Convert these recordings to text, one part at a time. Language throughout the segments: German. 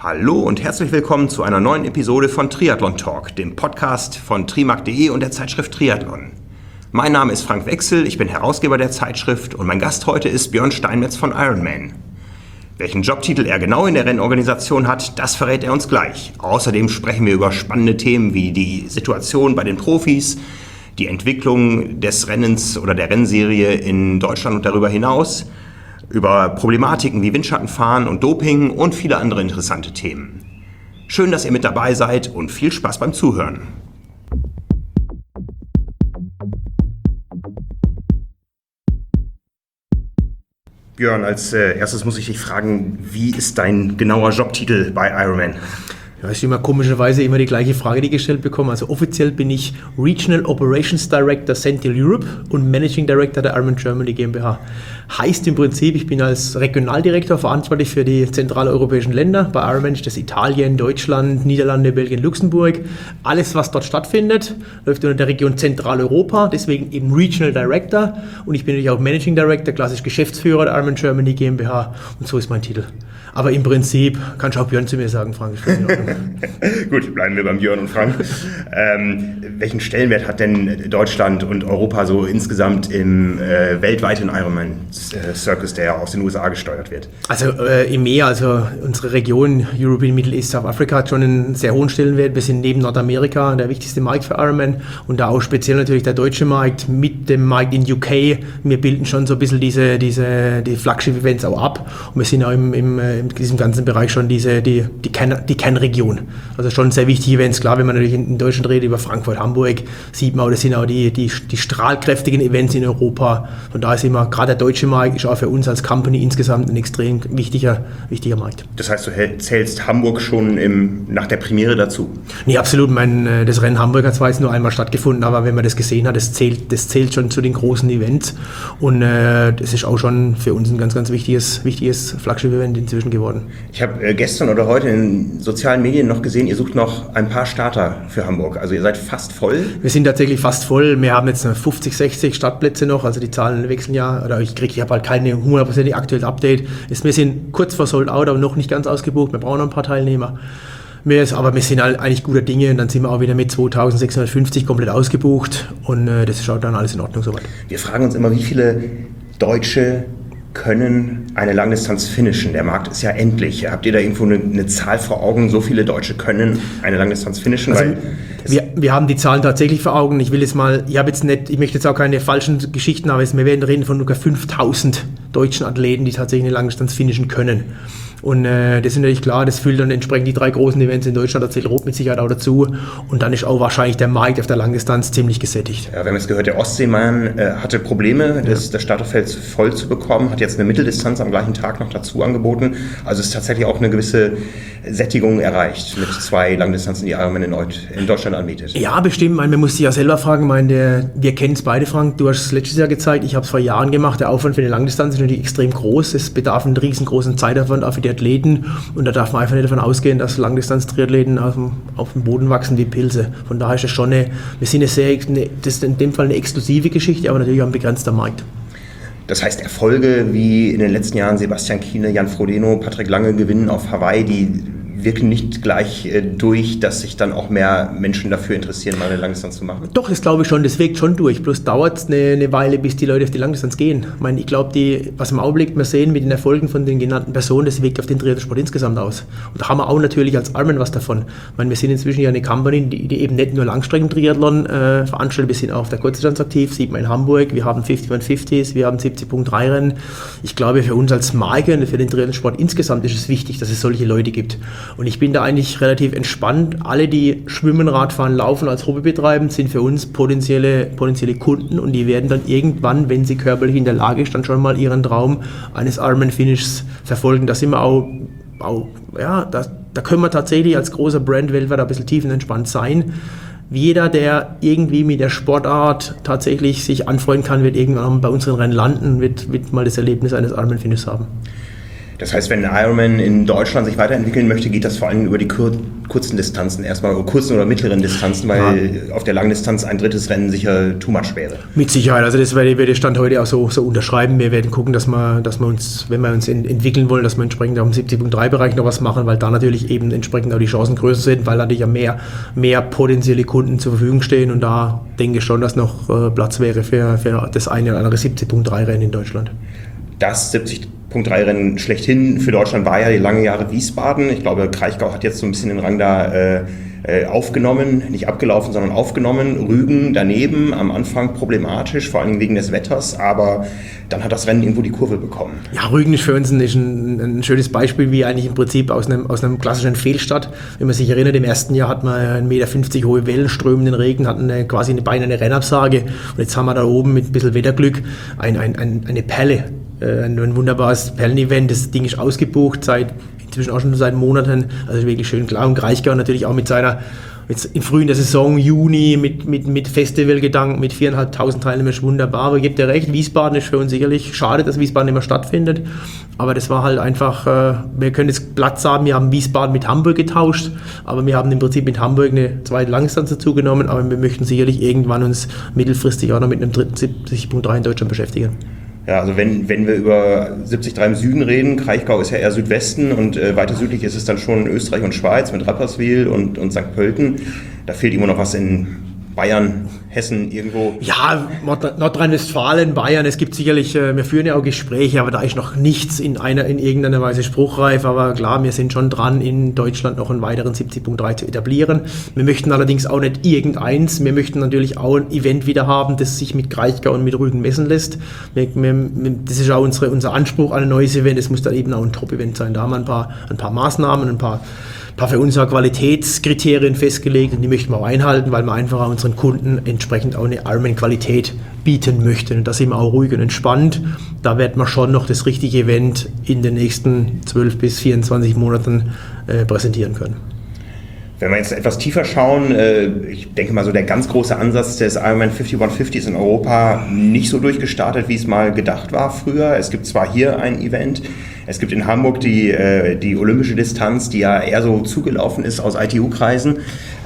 Hallo und herzlich willkommen zu einer neuen Episode von Triathlon Talk, dem Podcast von trimark.de und der Zeitschrift Triathlon. Mein Name ist Frank Wechsel, ich bin Herausgeber der Zeitschrift und mein Gast heute ist Björn Steinmetz von Ironman. Welchen Jobtitel er genau in der Rennorganisation hat, das verrät er uns gleich. Außerdem sprechen wir über spannende Themen wie die Situation bei den Profis, die Entwicklung des Rennens oder der Rennserie in Deutschland und darüber hinaus, über Problematiken wie Windschattenfahren und Doping und viele andere interessante Themen. Schön, dass ihr mit dabei seid und viel Spaß beim Zuhören. Björn, als erstes muss ich dich fragen, wie ist dein genauer Jobtitel bei Ironman? Ja, ist immer komischerweise immer die gleiche Frage, die gestellt bekommen. Also offiziell bin ich Regional Operations Director Central Europe und Managing Director der Ironman Germany GmbH. Heißt im Prinzip, ich bin als Regionaldirektor verantwortlich für die zentraleuropäischen Länder. Bei Ironman ist das Italien, Deutschland, Niederlande, Belgien, Luxemburg. Alles, was dort stattfindet, läuft unter der Region Zentraleuropa, deswegen eben Regional Director. Und ich bin natürlich auch Managing Director, klassisch Geschäftsführer der Ironman Germany GmbH. Und so ist mein Titel. Aber im Prinzip kannst du auch Björn zu mir sagen, Frank. Gut, bleiben wir beim Björn und Frank. Welchen Stellenwert hat denn Deutschland und Europa so insgesamt im weltweiten Ironman-Circus, der ja aus den USA gesteuert wird? Also EMEA, also unsere Region European Middle East South Africa, hat schon einen sehr hohen Stellenwert. Wir sind neben Nordamerika der wichtigste Markt für Ironman und da auch speziell natürlich der deutsche Markt mit dem Markt in UK. Wir bilden schon so ein bisschen die Flagship-Events auch ab und wir sind auch in diesem ganzen Bereich schon die Kernregion. Also schon sehr wichtige Events. Klar, wenn man natürlich in Deutschland redet über Frankfurt, Hamburg, sieht man auch, das sind auch die strahlkräftigen Events in Europa. Von daher ist immer, gerade der deutsche Markt ist auch für uns als Company insgesamt ein extrem wichtiger Markt. Das heißt, du zählst Hamburg schon nach der Premiere dazu? Nee, absolut. Das Rennen Hamburg hat zwar jetzt nur einmal stattgefunden, aber wenn man das gesehen hat, das zählt schon zu den großen Events. Und das ist auch schon für uns ein ganz, ganz wichtiges Flagship-Event inzwischen geworden. Ich habe gestern oder heute in sozialen Medien noch gesehen, ihr sucht noch ein paar Starter für Hamburg. Also ihr seid fast voll? Wir sind tatsächlich fast voll. Wir haben jetzt 50, 60 Startplätze noch. Also die Zahlen wechseln ja. Oder ich habe halt keine 100% aktuelles Update. Wir sind kurz vor Sold Out, aber noch nicht ganz ausgebucht. Wir brauchen noch ein paar Teilnehmer. Aber wir sind halt eigentlich guter Dinge und dann sind wir auch wieder mit 2650 komplett ausgebucht. Und das schaut dann alles in Ordnung soweit. Wir fragen uns immer, wie viele Deutsche können eine Langdistanz finishen. Der Markt ist ja endlich. Habt ihr da irgendwo eine Zahl vor Augen? So viele Deutsche können eine Langdistanz finishen? Also wir haben die Zahlen tatsächlich vor Augen. Ich möchte jetzt auch keine falschen Geschichten haben. Wir werden reden von ungefähr 5000 deutschen Athleten, die tatsächlich eine Langdistanz finishen können. Und das ist natürlich klar, das füllt dann entsprechend die 3 großen Events in Deutschland, da zählt Rot mit Sicherheit auch dazu. Und dann ist auch wahrscheinlich der Markt auf der Langdistanz ziemlich gesättigt. Ja, wir haben jetzt gehört, der Ostseemann hatte Probleme, das Starterfeld voll zu bekommen, hat jetzt eine Mitteldistanz am gleichen Tag noch dazu angeboten. Also ist tatsächlich auch eine gewisse Sättigung erreicht mit 2 Langdistanzen, die Ironman in Deutschland anbietet. Ja, bestimmt. Man muss sich ja selber fragen. Wir kennen es beide, Frank. Du hast es letztes Jahr gezeigt, ich habe es vor Jahren gemacht. Der Aufwand für eine Langdistanz ist natürlich extrem groß. Es bedarf einen riesengroßen Zeitaufwand auch für die Athleten und da darf man einfach nicht davon ausgehen, dass Langdistanz-Triathleten auf dem Boden wachsen wie Pilze. Von daher ist es schon das ist in dem Fall eine exklusive Geschichte, aber natürlich auch ein begrenzter Markt. Das heißt, Erfolge wie in den letzten Jahren Sebastian Kienle, Jan Frodeno, Patrick Lange gewinnen auf Hawaii, die wirken nicht gleich durch, dass sich dann auch mehr Menschen dafür interessieren, mal eine Langdistanz zu machen? Doch, das glaube ich schon, das wirkt schon durch. Bloß dauert es eine Weile, bis die Leute auf die Langdistanz gehen. Ich glaube, was im Augenblick wir sehen mit den Erfolgen von den genannten Personen, das wirkt auf den Triathlon-Sport insgesamt aus. Und da haben wir auch natürlich als Ironman was davon. Wir sind inzwischen ja eine Company, die eben nicht nur Langstrecken-Triathlon veranstaltet, wir sind auch auf der Kurzdistanz aktiv, sieht man in Hamburg, wir haben 5150s, wir haben 70.3 Rennen. Ich glaube, für uns als Marke und für den Triathlon-Sport insgesamt ist es wichtig, dass es solche Leute gibt. Und ich bin da eigentlich relativ entspannt. Alle, die schwimmen, Radfahren, laufen, als Hobby betreiben, sind für uns potenzielle Kunden und die werden dann irgendwann, wenn sie körperlich in der Lage ist, dann schon mal ihren Traum eines Ironman-Finishes verfolgen. Da sind wir da können wir tatsächlich als großer Brand weltweit ein bisschen tiefenentspannt sein. Jeder, der irgendwie mit der Sportart tatsächlich sich anfreunden kann, wird irgendwann bei unseren Rennen landen, wird mal das Erlebnis eines Ironman-Finishes haben. Das heißt, wenn ein Ironman in Deutschland sich weiterentwickeln möchte, geht das vor allem über die kurzen Distanzen erstmal, oder kurzen oder mittleren Distanzen, weil auf der Langdistanz ein drittes Rennen sicher too much wäre. Mit Sicherheit, also das werde ich Stand heute auch so unterschreiben. Wir werden gucken, dass wir uns, wenn wir uns entwickeln wollen, dass wir entsprechend auch im 70.3-Bereich noch was machen, weil da natürlich eben entsprechend auch die Chancen größer sind, weil natürlich ja mehr potenzielle Kunden zur Verfügung stehen und da denke ich schon, dass noch Platz wäre für das eine oder andere 70.3-Rennen in Deutschland. Das 70.3-Rennen schlechthin für Deutschland war ja die lange Jahre Wiesbaden. Ich glaube, Kraichgau hat jetzt so ein bisschen den Rang da aufgenommen, nicht abgelaufen, sondern aufgenommen. Rügen daneben, am Anfang problematisch, vor allem wegen des Wetters, aber dann hat das Rennen irgendwo die Kurve bekommen. Ja, Rügen ist für uns ein schönes Beispiel, wie eigentlich im Prinzip aus einem klassischen Fehlstart. Wenn man sich erinnert, im ersten Jahr hat man 1,50 Meter hohe Wellen, strömenden Regen, hatten quasi eine Rennabsage und jetzt haben wir da oben mit ein bisschen Wetterglück eine Perle. Ein wunderbares Perlen-Event, das Ding ist ausgebucht inzwischen auch schon seit Monaten, also wirklich schön klar. Und Kraichgau natürlich auch mit in früh in der Saison, Juni, mit Festivalgedanken, mit 4.500 Teilnehmern, ist wunderbar. Aber ich gebe dir recht, Wiesbaden ist für uns sicherlich schade, dass Wiesbaden nicht mehr stattfindet. Aber das war halt einfach, wir können jetzt Platz haben, wir haben Wiesbaden mit Hamburg getauscht, aber wir haben im Prinzip mit Hamburg eine zweite Langdistanz dazu genommen, aber wir möchten sicherlich irgendwann uns mittelfristig auch noch mit einem dritten 70.3 in Deutschland beschäftigen. Ja, also wenn wir über 70.3 im Süden reden, Kraichgau ist ja eher Südwesten und weiter südlich ist es dann schon Österreich und Schweiz mit Rapperswil und St. Pölten. Da fehlt immer noch was in Bayern, Hessen irgendwo. Ja, Nordrhein-Westfalen, Bayern, es gibt sicherlich, wir führen ja auch Gespräche, aber da ist noch nichts in irgendeiner Weise spruchreif, aber klar, wir sind schon dran, in Deutschland noch einen weiteren 70.3 zu etablieren. Wir möchten allerdings auch nicht irgendeins, wir möchten natürlich auch ein Event wieder haben, das sich mit Kraichgau und mit Rügen messen lässt. Das ist auch unser Anspruch an ein neues Event, es muss dann eben auch ein Top-Event sein. Da haben wir ein paar Maßnahmen, ein paar für uns auch Qualitätskriterien festgelegt und die möchten wir auch einhalten, weil wir einfach auch unseren Kunden entsprechend auch eine Ironman-Qualität bieten möchten. Und da sind wir auch ruhig und entspannt. Da wird man schon noch das richtige Event in den nächsten 12 bis 24 Monaten präsentieren können. Wenn wir jetzt etwas tiefer schauen, ich denke mal so der ganz große Ansatz des Ironman 5150 ist in Europa nicht so durchgestartet, wie es mal gedacht war früher. Es gibt zwar hier ein Event, es gibt in Hamburg die olympische Distanz, die ja eher so zugelaufen ist aus ITU-Kreisen.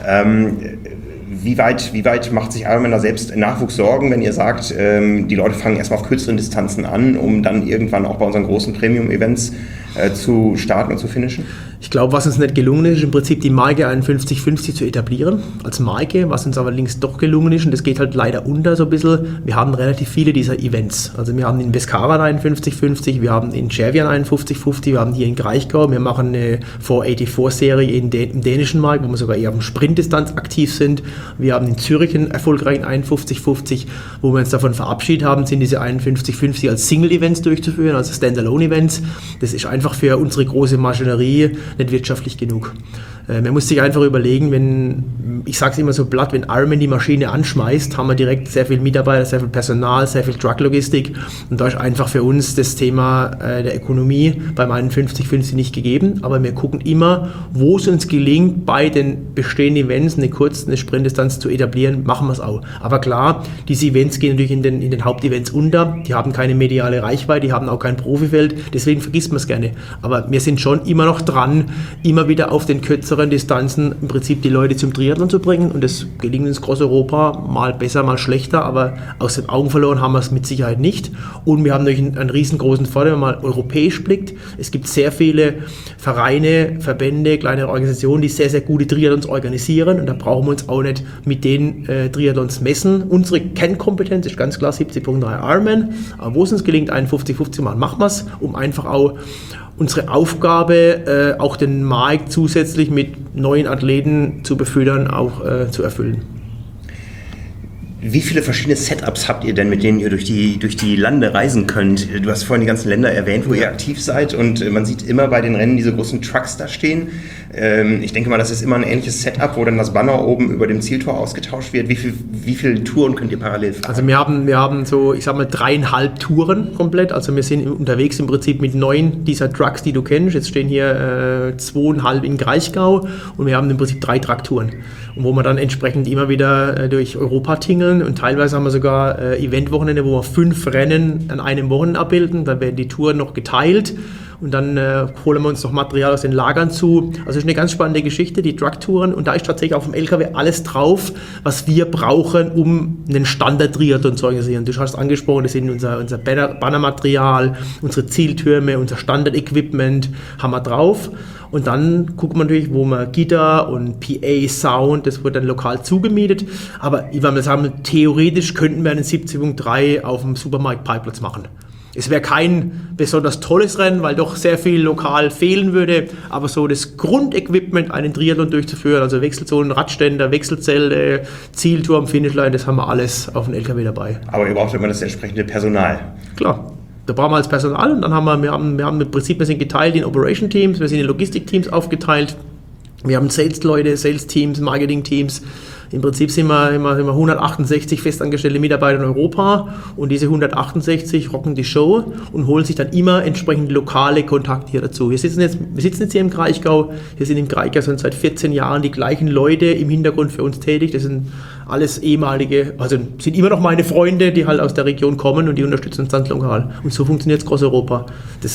Wie weit macht sich Ironman da selbst in Nachwuchs Sorgen, wenn ihr sagt, die Leute fangen erstmal auf kürzeren Distanzen an, um dann irgendwann auch bei unseren großen Premium-Events zu starten und zu finishen? Ich glaube, was uns nicht gelungen ist, im Prinzip die Marke 5150 zu etablieren als Marke, was uns aber allerdings doch gelungen ist, und das geht halt leider unter so ein bisschen, wir haben relativ viele dieser Events. Also wir haben in Beskara 5150, wir haben in Chervian 5150, wir haben hier in Kraichgau, wir machen eine 484-Serie im dänischen Markt, wo wir sogar eher auf dem Sprintdistanz aktiv sind. Wir haben in Zürich einen erfolgreichen 5150, wo wir uns davon verabschiedet haben, sind diese 5150 als Single-Events durchzuführen, also Standalone-Events. Das ist einfach für unsere große Maschinerie nicht wirtschaftlich genug. Man muss sich einfach überlegen, ich sage es immer so platt, wenn Ironman die Maschine anschmeißt, haben wir direkt sehr viel Mitarbeiter, sehr viel Personal, sehr viel Trucklogistik und da ist einfach für uns das Thema der Ökonomie beim 5150 nicht gegeben, aber wir gucken immer, wo es uns gelingt, bei den bestehenden Events eine Sprintdistanz zu etablieren, machen wir es auch. Aber klar, diese Events gehen natürlich in den Hauptevents unter, die haben keine mediale Reichweite, die haben auch kein Profifeld, deswegen vergisst man es gerne. Aber wir sind schon immer noch dran, immer wieder auf den kürzeren Distanzen im Prinzip die Leute zum Triathlon zu bringen und das gelingt uns groß Europa, mal besser, mal schlechter, aber aus den Augen verloren haben wir es mit Sicherheit nicht und wir haben natürlich einen riesengroßen Vorteil, wenn man mal europäisch blickt. Es gibt sehr viele Vereine, Verbände, kleine Organisationen, die sehr, sehr gute Triathlons organisieren und da brauchen wir uns auch nicht mit den Triathlons messen. Unsere Kernkompetenz ist ganz klar 70.3 Ironman, aber wo es uns gelingt, 51-50 zu machen, machen wir es, um einfach auch unsere Aufgabe, auch den Markt zusätzlich mit neuen Athleten zu befüttern, auch zu erfüllen. Wie viele verschiedene Setups habt ihr denn, mit denen ihr durch die Lande reisen könnt? Du hast vorhin die ganzen Länder erwähnt, wo ihr aktiv seid und man sieht immer bei den Rennen diese großen Trucks da stehen. Ich denke mal, das ist immer ein ähnliches Setup, wo dann das Banner oben über dem Zieltor ausgetauscht wird. Wie viele Touren könnt ihr parallel fahren? Also wir haben so, ich sag mal, 3,5 Touren komplett. Also wir sind unterwegs im Prinzip mit 9 dieser Trucks, die du kennst. Jetzt stehen hier 2,5 in Kraichgau und wir haben im Prinzip 3 Trucktouren. Und wo wir dann entsprechend immer wieder durch Europa tingeln und teilweise haben wir sogar Eventwochenende, wo wir 5 Rennen an einem Wochenende abbilden. Dann werden die Touren noch geteilt und dann holen wir uns noch Material aus den Lagern zu. Also es ist eine ganz spannende Geschichte, die Trucktouren, und da ist tatsächlich auf dem LKW alles drauf, was wir brauchen, um einen Standard-Triathlon zu organisieren. Du hast angesprochen, das sind unser Bannermaterial, unsere Zieltürme, unser Standard-Equipment haben wir drauf. Und dann gucken wir natürlich, wo man Gitter und PA-Sound, das wird dann lokal zugemietet. Aber ich würde mal sagen, theoretisch könnten wir einen 70.3 auf dem Supermarkt-Parkplatz machen. Es wäre kein besonders tolles Rennen, weil doch sehr viel lokal fehlen würde. Aber so das Grundequipment, einen Triathlon durchzuführen, also Wechselzonen, Radständer, Wechselzelte, Zielturm, Finishline, das haben wir alles auf dem LKW dabei. Aber ihr braucht immer das entsprechende Personal. Klar. Da brauchen wir als Personal, und dann haben wir haben im Prinzip, wir sind geteilt in Operation Teams, wir sind in Logistik-Teams aufgeteilt, wir haben Sales-Leute, Sales-Teams, Marketing-Teams. Im Prinzip sind wir 168 festangestellte Mitarbeiter in Europa, und diese 168 rocken die Show und holen sich dann immer entsprechend lokale Kontakte hier dazu. Wir sitzen jetzt hier im Kraichgau, hier sind im Kraichgau schon seit 14 Jahren die gleichen Leute im Hintergrund für uns tätig. Das sind alles ehemalige, also sind immer noch meine Freunde, die halt aus der Region kommen, und die unterstützen uns ganz lokal. Und so funktioniert es groß Europa.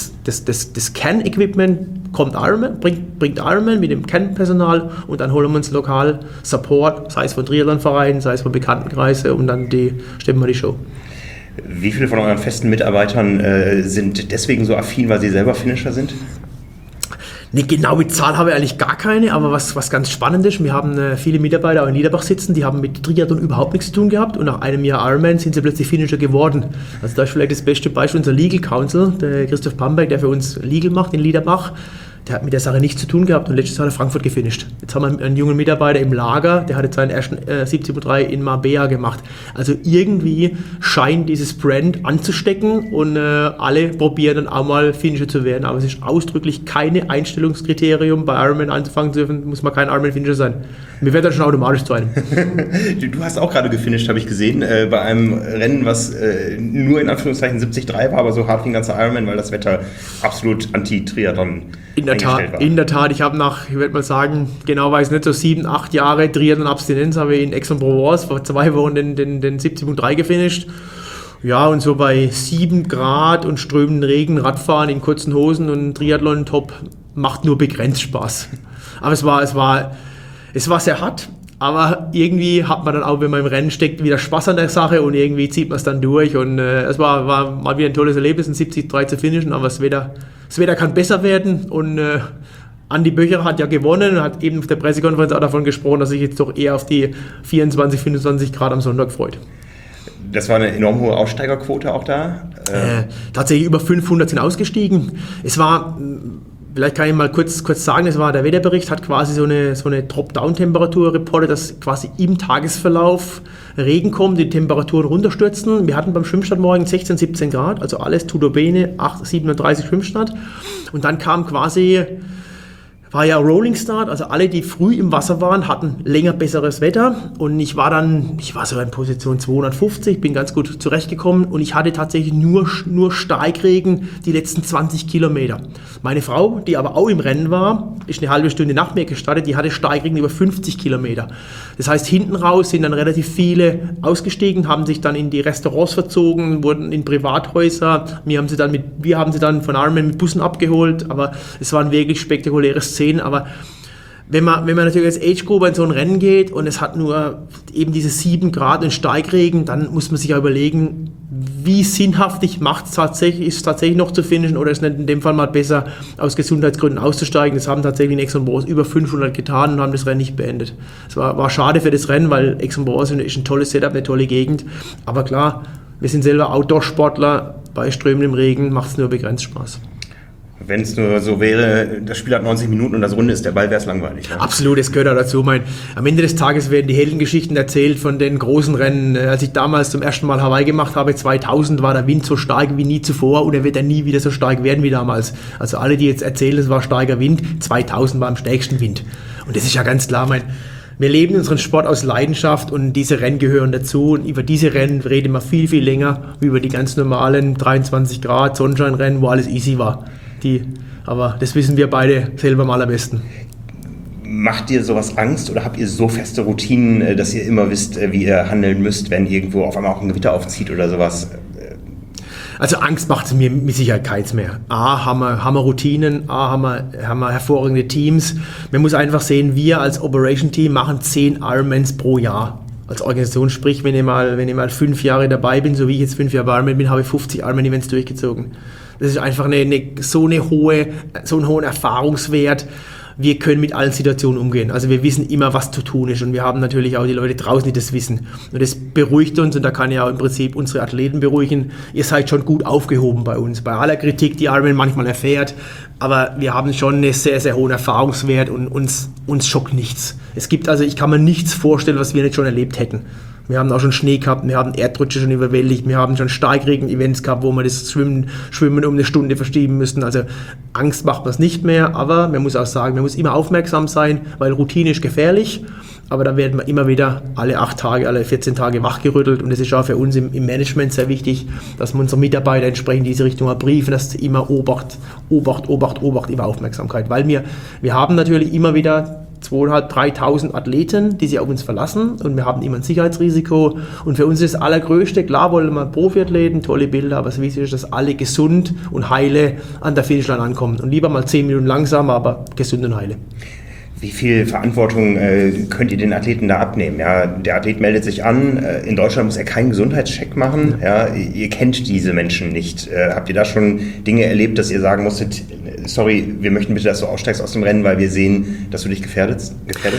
Das Kernequipment kommt Ironman, bringt Ironman mit dem Kernpersonal, und dann holen wir uns lokal Support, sei es von Triathlonvereinen, sei es von Bekanntenkreisen, und dann stemmen wir die Show. Wie viele von euren festen Mitarbeitern sind deswegen so affin, weil sie selber Finisher sind? Eine genaue Zahl habe ich eigentlich gar keine, aber was ganz spannend ist, wir haben viele Mitarbeiter auch in Niederbach sitzen, die haben mit Triathlon überhaupt nichts zu tun gehabt, und nach einem Jahr Ironman sind sie plötzlich Finisher geworden. Also da ist vielleicht das beste Beispiel unser Legal Counsel, der Christoph Pamberg, der für uns Legal macht in Niederbach. Der hat mit der Sache nichts zu tun gehabt, und letztes Jahr hat er Frankfurt gefinisht. Jetzt haben wir einen jungen Mitarbeiter im Lager, der hat jetzt seinen ersten 70.3 in Marbella gemacht. Also irgendwie scheint dieses Brand anzustecken, und alle probieren dann auch mal Finisher zu werden. Aber es ist ausdrücklich keine Einstellungskriterium, bei Ironman anzufangen zu dürfen, muss man kein Ironman-Finisher sein. Mir wird dann schon automatisch zu einem. Du hast auch gerade gefinisht, habe ich gesehen, bei einem Rennen, was nur in Anführungszeichen 73 war, aber so hart wie ein ganzer Ironman, weil das Wetter absolut anti-Triathlon in der Tat, ich habe ich würde mal sagen, genau weiß nicht, so 7, 8 Jahre Triathlon-Abstinenz, habe ich in Aix-en-Provence vor 2 Wochen den 70.3 gefinisht. Ja, und so bei 7 Grad und strömenden Regen, Radfahren in kurzen Hosen und Triathlon-Top macht nur begrenzt Spaß. Aber es war sehr hart, aber irgendwie hat man dann auch, wenn man im Rennen steckt, wieder Spaß an der Sache, und irgendwie zieht man es dann durch, und es war mal wieder ein tolles Erlebnis, ein 70.3 zu finishen, aber das Wetter kann besser werden, und Andi Böcher hat ja gewonnen und hat eben auf der Pressekonferenz auch davon gesprochen, dass sich jetzt doch eher auf die 24, 25 Grad am Sonntag freut. Das war eine enorm hohe Aussteigerquote auch da? Tatsächlich über 500 sind ausgestiegen. Es war... Vielleicht kann ich mal kurz sagen, der Wetterbericht hat quasi so eine Top-Down-Temperatur reportet, dass quasi im Tagesverlauf Regen kommt, die Temperaturen runterstürzen. Wir hatten beim Schwimmstart morgen 16, 17 Grad, also alles tutto bene, 37 Schwimmstart. Und dann war ja Rolling Start, also alle, die früh im Wasser waren, hatten länger besseres Wetter, und ich war so in Position 250, bin ganz gut zurechtgekommen, und ich hatte tatsächlich nur Steigregen die letzten 20 Kilometer. Meine Frau, die aber auch im Rennen war, ist eine halbe Stunde nach mir gestartet, die hatte Steigregen über 50 Kilometer. Das heißt, hinten raus sind dann relativ viele ausgestiegen, haben sich dann in die Restaurants verzogen, wurden in Privathäuser, wir haben sie dann von Ironman mit Bussen abgeholt, aber es war ein wirklich spektakuläres Szenen, aber wenn man natürlich als Age-Group in so ein Rennen geht und es hat nur eben diese 7 Grad und Steigregen, dann muss man sich ja überlegen, wie sinnhaftig ist es tatsächlich noch zu finishen, oder ist es in dem Fall mal besser, aus Gesundheitsgründen auszusteigen. Das haben tatsächlich in Aix-en-Provence über 500 getan und haben das Rennen nicht beendet. Es war schade für das Rennen, weil Aix-en-Provence ist ein tolles Setup, eine tolle Gegend, aber klar, wir sind selber Outdoor-Sportler, bei strömendem Regen macht es nur begrenzt Spaß. Wenn es nur so wäre, das Spiel hat 90 Minuten und das Runde ist der Ball, wäre es langweilig. Ne? Absolut, das gehört auch dazu. Am Ende des Tages werden die Heldengeschichten erzählt von den großen Rennen. Als ich damals zum ersten Mal Hawaii gemacht habe, 2000, war der Wind so stark wie nie zuvor, und er wird dann nie wieder so stark werden wie damals. Also alle, die jetzt erzählen, es war starker Wind, 2000 war am stärksten Wind. Und das ist ja ganz klar, wir leben unseren Sport aus Leidenschaft, und diese Rennen gehören dazu, und über diese Rennen reden wir viel, viel länger wie über die ganz normalen 23 Grad Sonnenscheinrennen, wo alles easy war. Aber das wissen wir beide selber am allerbesten. Macht dir sowas Angst, oder habt ihr so feste Routinen, dass ihr immer wisst, wie ihr handeln müsst, wenn irgendwo auf einmal auch ein Gewitter aufzieht oder sowas? Also Angst macht es mir mit Sicherheit keins mehr. Haben wir Routinen, haben wir hervorragende Teams. Man muss einfach sehen, wir als Operation-Team machen 10 Ironmans pro Jahr. Als Organisation, sprich, wenn ich mal 5 Jahre dabei bin, so wie ich jetzt 5 Jahre bei Ironman bin, habe ich 50 Ironman-Events durchgezogen. Das ist einfach so einen hohen Erfahrungswert. Wir können mit allen Situationen umgehen. Also wir wissen immer, was zu tun ist und wir haben natürlich auch die Leute draußen, die das wissen. Und das beruhigt uns und da kann ich auch im Prinzip unsere Athleten beruhigen. Ihr seid schon gut aufgehoben bei uns. Bei aller Kritik, die Ironman manchmal erfährt, aber wir haben schon einen sehr, sehr hohen Erfahrungswert und uns schockt nichts. Ich kann mir nichts vorstellen, was wir nicht schon erlebt hätten. Wir haben auch schon Schnee gehabt, wir haben Erdrutsche schon überwältigt, wir haben schon Starkregen-Events gehabt, wo wir das Schwimmen um eine Stunde verschieben müssen. Also Angst macht man es nicht mehr, aber man muss auch sagen, man muss immer aufmerksam sein, weil Routine ist gefährlich. Aber da werden wir immer wieder alle 8 Tage, alle 14 Tage wachgerüttelt und das ist auch für uns im Management sehr wichtig, dass wir unsere Mitarbeiter entsprechend in diese Richtung briefen, dass immer Obacht, immer Aufmerksamkeit. Weil wir haben natürlich immer wieder 2.500, 3.000 Athleten, die sich auf uns verlassen und wir haben immer ein Sicherheitsrisiko und für uns ist das Allergrößte, klar wollen wir Profiathleten, tolle Bilder, aber es wichtig ist, dass alle gesund und heile an der Finishline ankommen und lieber mal 10 Minuten langsamer, aber gesund und heile. Wie viel Verantwortung könnt ihr den Athleten da abnehmen? Ja, der Athlet meldet sich an, in Deutschland muss er keinen Gesundheitscheck machen. Ja, ihr kennt diese Menschen nicht. Habt ihr da schon Dinge erlebt, dass ihr sagen musstet, sorry, wir möchten bitte, dass du aussteigst aus dem Rennen, weil wir sehen, dass du dich gefährdest?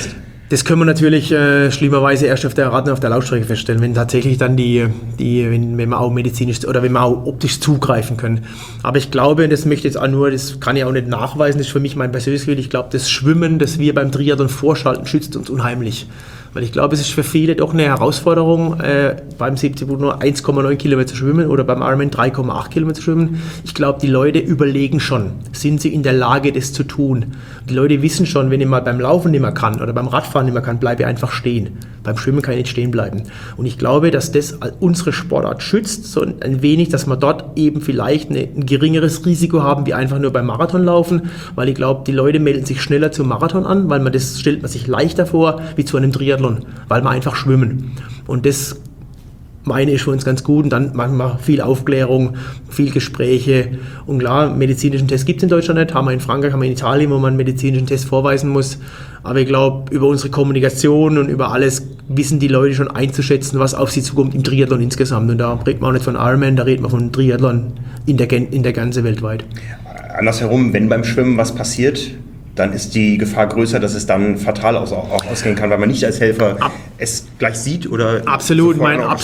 Das können wir natürlich schlimmerweise erst auf der Laufstrecke feststellen, wenn tatsächlich dann wenn wir auch medizinisch oder wenn wir auch optisch zugreifen können. Aber ich glaube, das kann ich auch nicht nachweisen, das ist für mich mein persönliches Gefühl, ich glaube, das Schwimmen, das wir beim Triathlon vorschalten, schützt uns unheimlich. Weil ich glaube, es ist für viele doch eine Herausforderung, beim 70 nur 1,9 Kilometer zu schwimmen oder beim Ironman 3,8 Kilometer zu schwimmen. Ich glaube, die Leute überlegen schon, sind sie in der Lage, das zu tun. Die Leute wissen schon, wenn ich mal beim Laufen nicht mehr kann oder beim Radfahren nicht mehr kann, bleibe ich einfach stehen. Beim Schwimmen kann ich nicht stehen bleiben. Und ich glaube, dass das unsere Sportart schützt, so ein wenig, dass wir dort eben vielleicht ein geringeres Risiko haben, wie einfach nur beim Marathon laufen, weil ich glaube, die Leute melden sich schneller zum Marathon an, weil das stellt man sich leichter vor, wie zu einem Triathlon, weil wir einfach schwimmen. Und das meine ich für uns ganz gut und dann machen wir viel Aufklärung, viel Gespräche und klar, medizinischen Test gibt es in Deutschland nicht, haben wir in Frankreich, haben wir in Italien, wo man einen medizinischen Test vorweisen muss, aber ich glaube, über unsere Kommunikation und über alles wissen die Leute schon einzuschätzen, was auf sie zukommt im Triathlon insgesamt und da redet man auch nicht von Ironman, da redet man von Triathlon in der ganzen weltweit. Andersherum, wenn beim Schwimmen was passiert, dann ist die Gefahr größer, dass es dann fatal auch ausgehen kann, weil man nicht als Helfer es gleich sieht oder... Absolut,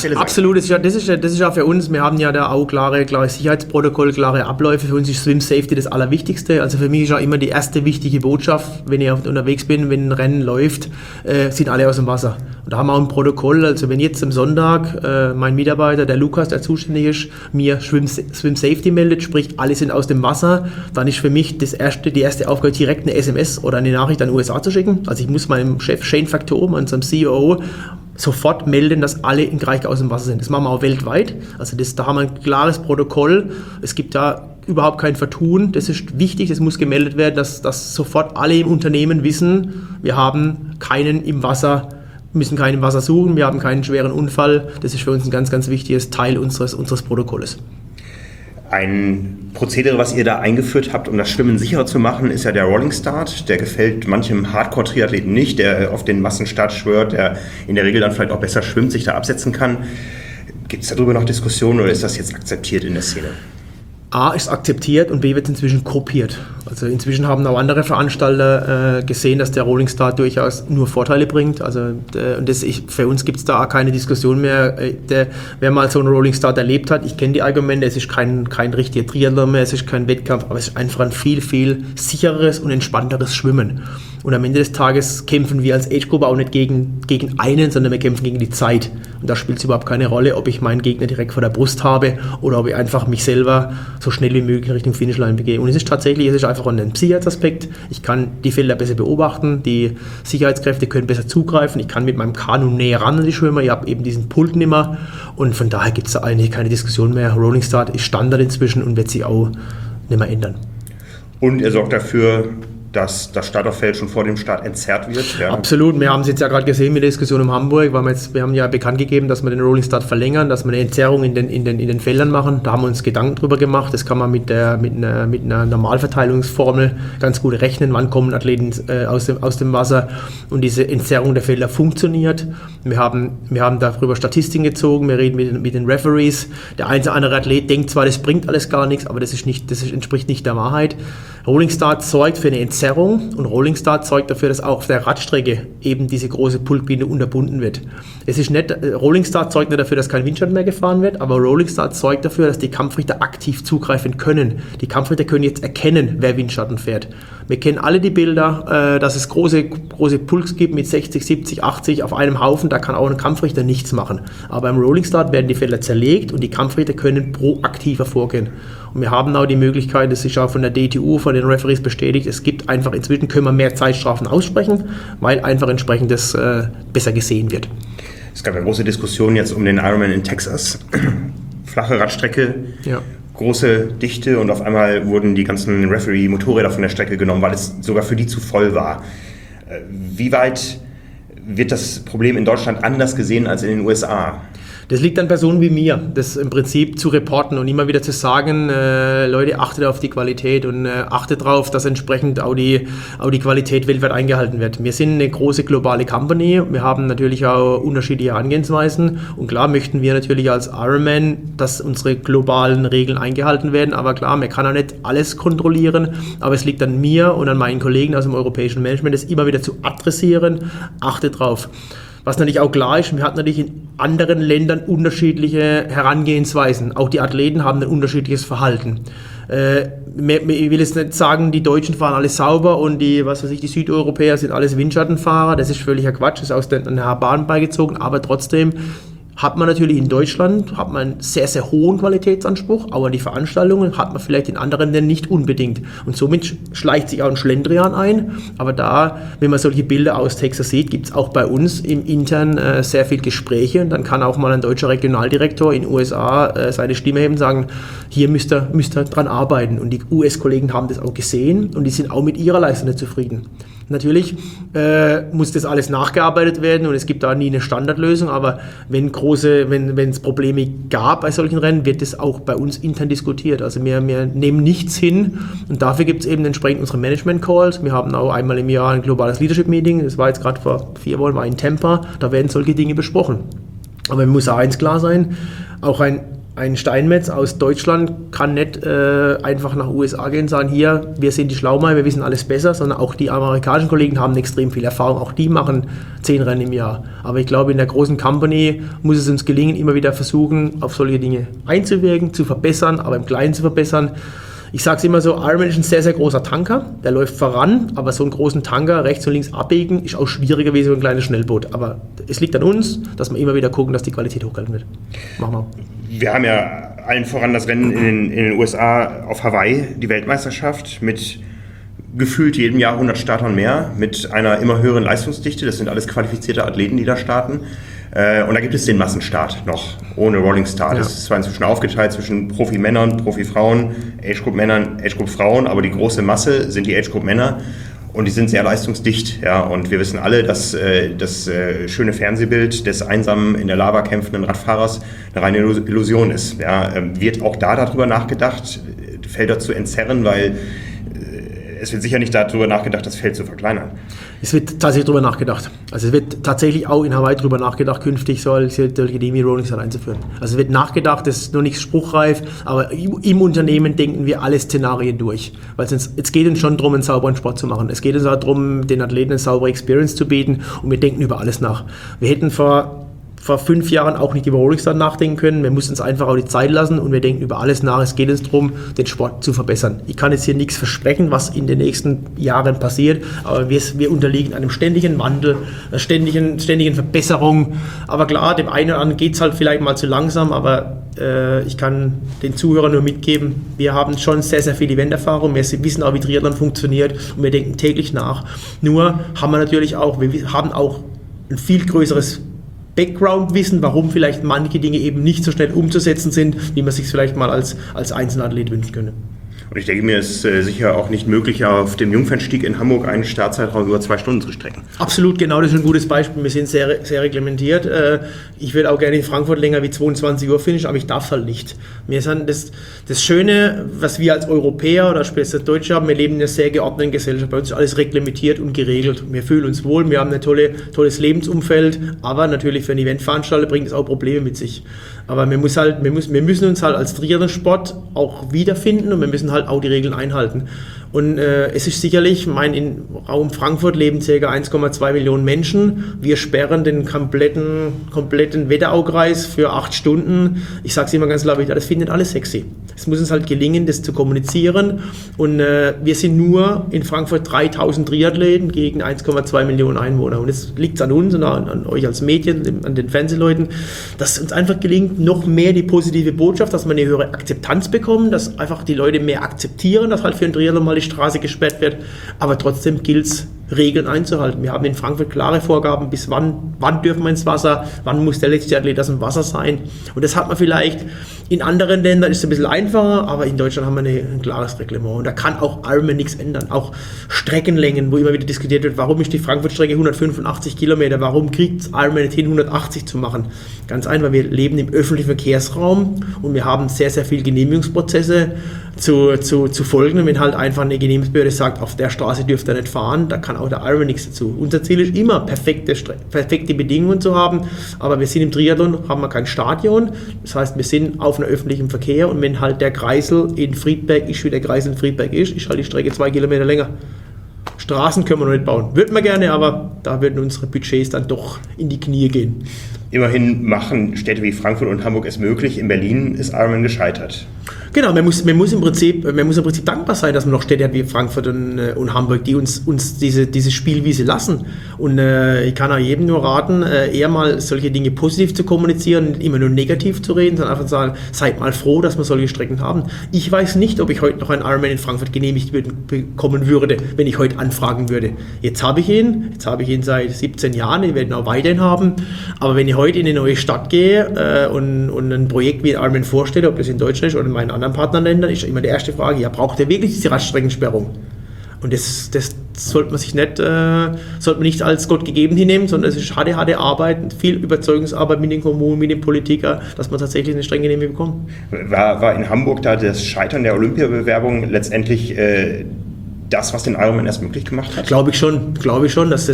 das ist ja für uns, wir haben ja da auch klare Sicherheitsprotokolle, klare Abläufe, für uns ist Swim Safety das Allerwichtigste, also für mich ist ja immer die erste wichtige Botschaft, wenn ich unterwegs bin, wenn ein Rennen läuft, sind alle aus dem Wasser. Und da haben wir auch ein Protokoll, also wenn jetzt am Sonntag mein Mitarbeiter, der Lukas, der zuständig ist, mir Swim Safety meldet, sprich alle sind aus dem Wasser, dann ist für mich die erste Aufgabe direkt eine SMS oder eine Nachricht an den USA zu schicken. Also ich muss meinem Chef Shane Factor, unserem CEO, sofort melden, dass alle in Kraichgau aus dem Wasser sind. Das machen wir auch weltweit. Also da haben wir ein klares Protokoll. Es gibt da überhaupt kein Vertun. Das ist wichtig, das muss gemeldet werden, dass sofort alle im Unternehmen wissen, wir haben müssen keinen im Wasser suchen, wir haben keinen schweren Unfall. Das ist für uns ein ganz, ganz wichtiges Teil unseres Protokolles. Ein Prozedere, was ihr da eingeführt habt, um das Schwimmen sicherer zu machen, ist ja der Rolling Start. Der gefällt manchem Hardcore-Triathleten nicht, der auf den Massenstart schwört, der in der Regel dann vielleicht auch besser schwimmt, sich da absetzen kann. Gibt es darüber noch Diskussionen oder ist das jetzt akzeptiert in der Szene? A ist akzeptiert und B wird inzwischen kopiert. Also inzwischen haben auch andere Veranstalter gesehen, dass der Rolling Start durchaus nur Vorteile bringt. Also für uns gibt es da auch keine Diskussion mehr. Wer mal so einen Rolling Start erlebt hat, ich kenne die Argumente, es ist kein richtiger Triathlon mehr, es ist kein Wettkampf, aber es ist einfach ein viel, viel sichereres und entspannteres Schwimmen. Und am Ende des Tages kämpfen wir als Age-Gruppe auch nicht gegen einen, sondern wir kämpfen gegen die Zeit. Und da spielt es überhaupt keine Rolle, ob ich meinen Gegner direkt vor der Brust habe oder ob ich einfach mich selber so schnell wie möglich Richtung Finishline begebe. Und es ist einfach ein Sicherheitsaspekt. Ich kann die Felder besser beobachten, die Sicherheitskräfte können besser zugreifen, ich kann mit meinem Kanu näher ran an die Schwimmer, ich habe eben diesen Pult nicht mehr. Und von daher gibt es da eigentlich keine Diskussion mehr. Rolling Start ist Standard inzwischen und wird sich auch nicht mehr ändern. Und er sorgt dafür, dass das Starterfeld schon vor dem Start entzerrt wird? Ja. Absolut. Wir haben es jetzt ja gerade gesehen mit der Diskussion in Hamburg, weil wir haben ja bekannt gegeben, dass wir den Rolling Start verlängern, dass wir eine Entzerrung in den Feldern machen. Da haben wir uns Gedanken drüber gemacht. Das kann man mit einer Normalverteilungsformel ganz gut rechnen, wann kommen Athleten aus dem Wasser. Und diese Entzerrung der Felder funktioniert. Wir haben darüber Statistiken gezogen, wir reden mit den Referees. Der eine oder andere Athlet denkt zwar, das bringt alles gar nichts, aber das entspricht nicht der Wahrheit. Rolling Start sorgt für eine Entzerrung und Rolling Start sorgt dafür, dass auch auf der Radstrecke eben diese große Pulkbinde unterbunden wird. Rolling Start sorgt nicht dafür, dass kein Windschatten mehr gefahren wird, aber Rolling Start sorgt dafür, dass die Kampfrichter aktiv zugreifen können. Die Kampfrichter können jetzt erkennen, wer Windschatten fährt. Wir kennen alle die Bilder, dass es große Pulks gibt mit 60, 70, 80 auf einem Haufen, da kann auch ein Kampfrichter nichts machen. Aber beim Rolling Start werden die Felder zerlegt und die Kampfrichter können proaktiver vorgehen. Und wir haben auch die Möglichkeit, das ist auch von der DTU, von den Referees bestätigt, es gibt einfach, inzwischen können wir mehr Zeitstrafen aussprechen, weil einfach entsprechend das besser gesehen wird. Es gab ja große Diskussionen jetzt um den Ironman in Texas. Flache Radstrecke, ja. Große Dichte und auf einmal wurden die ganzen Referee-Motorräder von der Strecke genommen, weil es sogar für die zu voll war. Wie weit wird das Problem in Deutschland anders gesehen als in den USA? Das liegt an Personen wie mir, das im Prinzip zu reporten und immer wieder zu sagen, Leute, achtet auf die Qualität und achtet darauf, dass entsprechend auch die Qualität weltweit eingehalten wird. Wir sind eine große globale Company, wir haben natürlich auch unterschiedliche Angehensweisen und klar möchten wir natürlich als Ironman, dass unsere globalen Regeln eingehalten werden, aber klar, man kann auch nicht alles kontrollieren, aber es liegt an mir und an meinen Kollegen aus dem europäischen Management, das immer wieder zu adressieren, achtet drauf. Was natürlich auch klar ist, wir hatten natürlich in anderen Ländern unterschiedliche Herangehensweisen. Auch die Athleten haben ein unterschiedliches Verhalten. Ich will jetzt nicht sagen, die Deutschen fahren alles sauber und die Südeuropäer sind alles Windschattenfahrer. Das ist völliger Quatsch, das ist aus der Bahn beigezogen, aber trotzdem hat man natürlich in Deutschland einen sehr, sehr hohen Qualitätsanspruch, aber die Veranstaltungen hat man vielleicht in anderen Ländern nicht unbedingt. Und somit schleicht sich auch ein Schlendrian ein. Aber da, wenn man solche Bilder aus Texas sieht, gibt es auch bei uns im Intern sehr viel Gespräche. Und dann kann auch mal ein deutscher Regionaldirektor in den USA seine Stimme heben und sagen, hier müsst ihr dran arbeiten. Und die US-Kollegen haben das auch gesehen und die sind auch mit ihrer Leistung nicht zufrieden. Natürlich muss das alles nachgearbeitet werden und es gibt da nie eine Standardlösung, aber wenn es Probleme gab bei solchen Rennen, wird das auch bei uns intern diskutiert. Also wir nehmen nichts hin und dafür gibt es eben entsprechend unsere Management-Calls. Wir haben auch einmal im Jahr ein globales Leadership-Meeting, das war jetzt gerade vor 4 Wochen, war in Tampa, da werden solche Dinge besprochen. Aber mir muss auch eins klar sein, auch ein Steinmetz aus Deutschland kann nicht einfach nach USA gehen und sagen, hier, wir sind die Schlaumeier, wir wissen alles besser, sondern auch die amerikanischen Kollegen haben extrem viel Erfahrung, auch die machen 10 Rennen im Jahr. Aber ich glaube, in der großen Company muss es uns gelingen, immer wieder versuchen, auf solche Dinge einzuwirken, zu verbessern, aber im Kleinen zu verbessern. Ich sage es immer so, Ironman ist ein sehr, sehr großer Tanker, der läuft voran, aber so einen großen Tanker rechts und links abbiegen ist auch schwieriger wie so ein kleines Schnellboot. Aber es liegt an uns, dass wir immer wieder gucken, dass die Qualität hochgehalten wird. Machen wir. Wir haben ja allen voran das Rennen in den USA auf Hawaii, die Weltmeisterschaft mit gefühlt jedem Jahr 100 Startern mehr, mit einer immer höheren Leistungsdichte. Das sind alles qualifizierte Athleten, die da starten. Und da gibt es den Massenstart noch, ohne Rolling Start. Ja. Das ist zwar inzwischen aufgeteilt zwischen Profi-Männern, Profi-Frauen, Age-Group-Männern, Age-Group-Frauen, aber die große Masse sind die Age-Group-Männer und die sind sehr leistungsdicht. Ja. Und wir wissen alle, dass das schöne Fernsehbild des einsamen, in der Lava kämpfenden Radfahrers eine reine Illusion ist. Ja. Wird auch darüber nachgedacht, Felder zu entzerren, weil es wird sicher nicht darüber nachgedacht, das Feld zu verkleinern. Es wird tatsächlich darüber nachgedacht. Also es wird tatsächlich auch in Hawaii darüber nachgedacht, künftig solche Dinge wie Rolling Start einzuführen. Also es wird nachgedacht, das ist noch nicht spruchreif, aber im Unternehmen denken wir alle Szenarien durch. Weil es geht uns schon darum, einen sauberen Sport zu machen. Es geht uns auch darum, den Athleten eine saubere Experience zu bieten und wir denken über alles nach. Wir hätten vor 5 Jahren auch nicht über Rolling Start nachdenken können. Wir mussten uns einfach auch die Zeit lassen und wir denken über alles nach. Es geht uns darum, den Sport zu verbessern. Ich kann jetzt hier nichts versprechen, was in den nächsten Jahren passiert, aber wir unterliegen einem ständigen Wandel, einer ständigen Verbesserung. Aber klar, dem einen oder anderen geht es halt vielleicht mal zu langsam, aber ich kann den Zuhörern nur mitgeben, wir haben schon sehr, sehr viel Eventerfahrung. Wir wissen auch, wie Triathlon funktioniert und wir denken täglich nach. Nur haben wir haben auch ein viel größeres Background-Wissen, warum vielleicht manche Dinge eben nicht so schnell umzusetzen sind, wie man sich vielleicht mal als Einzelathlet wünschen könnte. Und ich denke mir, es ist sicher auch nicht möglich, auf dem Jungfernstieg in Hamburg einen Startzeitraum über 2 Stunden zu strecken. Absolut, genau, das ist ein gutes Beispiel. Wir sind sehr, sehr reglementiert. Ich würde auch gerne in Frankfurt länger wie 22 Uhr finishen, aber ich darf es halt nicht. Wir sind das Schöne, was wir als Europäer oder speziell Deutsche haben, wir leben in einer sehr geordneten Gesellschaft. Bei uns ist alles reglementiert und geregelt. Wir fühlen uns wohl, wir haben ein tolles Lebensumfeld, aber natürlich für einen Eventveranstalter bringt es auch Probleme mit sich. Aber wir müssen uns halt als Triathlon-Sport auch wiederfinden und wir müssen halt auch die Regeln einhalten. Und es ist sicherlich, im Raum Frankfurt leben ca. 1,2 Millionen Menschen. Wir sperren den kompletten Wetteraukreis für 8 Stunden. Ich sage es immer ganz klar, das findet alles sexy. Es muss uns halt gelingen, das zu kommunizieren. Und wir sind nur in Frankfurt 3000 Triathleten gegen 1,2 Millionen Einwohner. Und es liegt an uns und an euch als Medien, an den Fernsehleuten, dass uns einfach gelingt, noch mehr die positive Botschaft, dass wir eine höhere Akzeptanz bekommen, dass einfach die Leute mehr akzeptieren, dass halt für einen Triathlon mal die Straße gesperrt wird, aber trotzdem gilt es, Regeln einzuhalten. Wir haben in Frankfurt klare Vorgaben, bis wann dürfen wir ins Wasser, wann muss der letzte Athlet aus dem Wasser sein. Und das hat man vielleicht in anderen Ländern, ist es ein bisschen einfacher, aber in Deutschland haben wir ein klares Reglement. Und da kann auch Ironman nichts ändern. Auch Streckenlängen, wo immer wieder diskutiert wird, warum ist die Frankfurt-Strecke 185 Kilometer, warum kriegt Ironman nicht hin, 180 zu machen? Ganz einfach, wir leben im öffentlichen Verkehrsraum und wir haben sehr, sehr viele Genehmigungsprozesse zu folgen. Und wenn halt einfach eine Genehmigungsbehörde sagt, auf der Straße dürft ihr nicht fahren, da kann auch der Ironman nichts dazu. Unser Ziel ist immer, perfekte Bedingungen zu haben, aber wir sind im Triathlon, haben wir kein Stadion, das heißt, wir sind auf einem öffentlichen Verkehr und wenn halt der Kreisel in Friedberg ist, wie der Kreisel in Friedberg ist halt die Strecke 2 Kilometer länger. Straßen können wir noch nicht bauen. Würden wir gerne, aber da würden unsere Budgets dann doch in die Knie gehen. Immerhin machen Städte wie Frankfurt und Hamburg es möglich. In Berlin ist Ironman gescheitert. Genau, man muss im Prinzip dankbar sein, dass man noch Städte hat wie Frankfurt und Hamburg, die uns diese Spielwiese lassen. Und ich kann auch jedem nur raten, eher mal solche Dinge positiv zu kommunizieren, nicht immer nur negativ zu reden, sondern einfach zu sagen, seid mal froh, dass wir solche Strecken haben. Ich weiß nicht, ob ich heute noch einen Ironman in Frankfurt genehmigt bekommen würde, wenn ich heute anfragen würde. Jetzt habe ich ihn seit 17 Jahren, ich werde ihn auch weiterhin haben. Aber wenn ich heute in eine neue Stadt gehe und ein Projekt wie Ironman vorstelle, ob das in Deutschland ist oder in meinen anderen Partnerländern, ist immer die erste Frage, ja, braucht ihr wirklich diese Radstreckensperrung? Und das sollte man nicht als Gott gegeben hinnehmen, sondern es ist harte Arbeit, viel Überzeugungsarbeit mit den Kommunen, mit den Politikern, dass man tatsächlich eine strenge Genehmigung bekommt. War in Hamburg da das Scheitern der Olympiabewerbung letztendlich das, was den Ironman erst möglich gemacht hat? Glaube ich schon, dass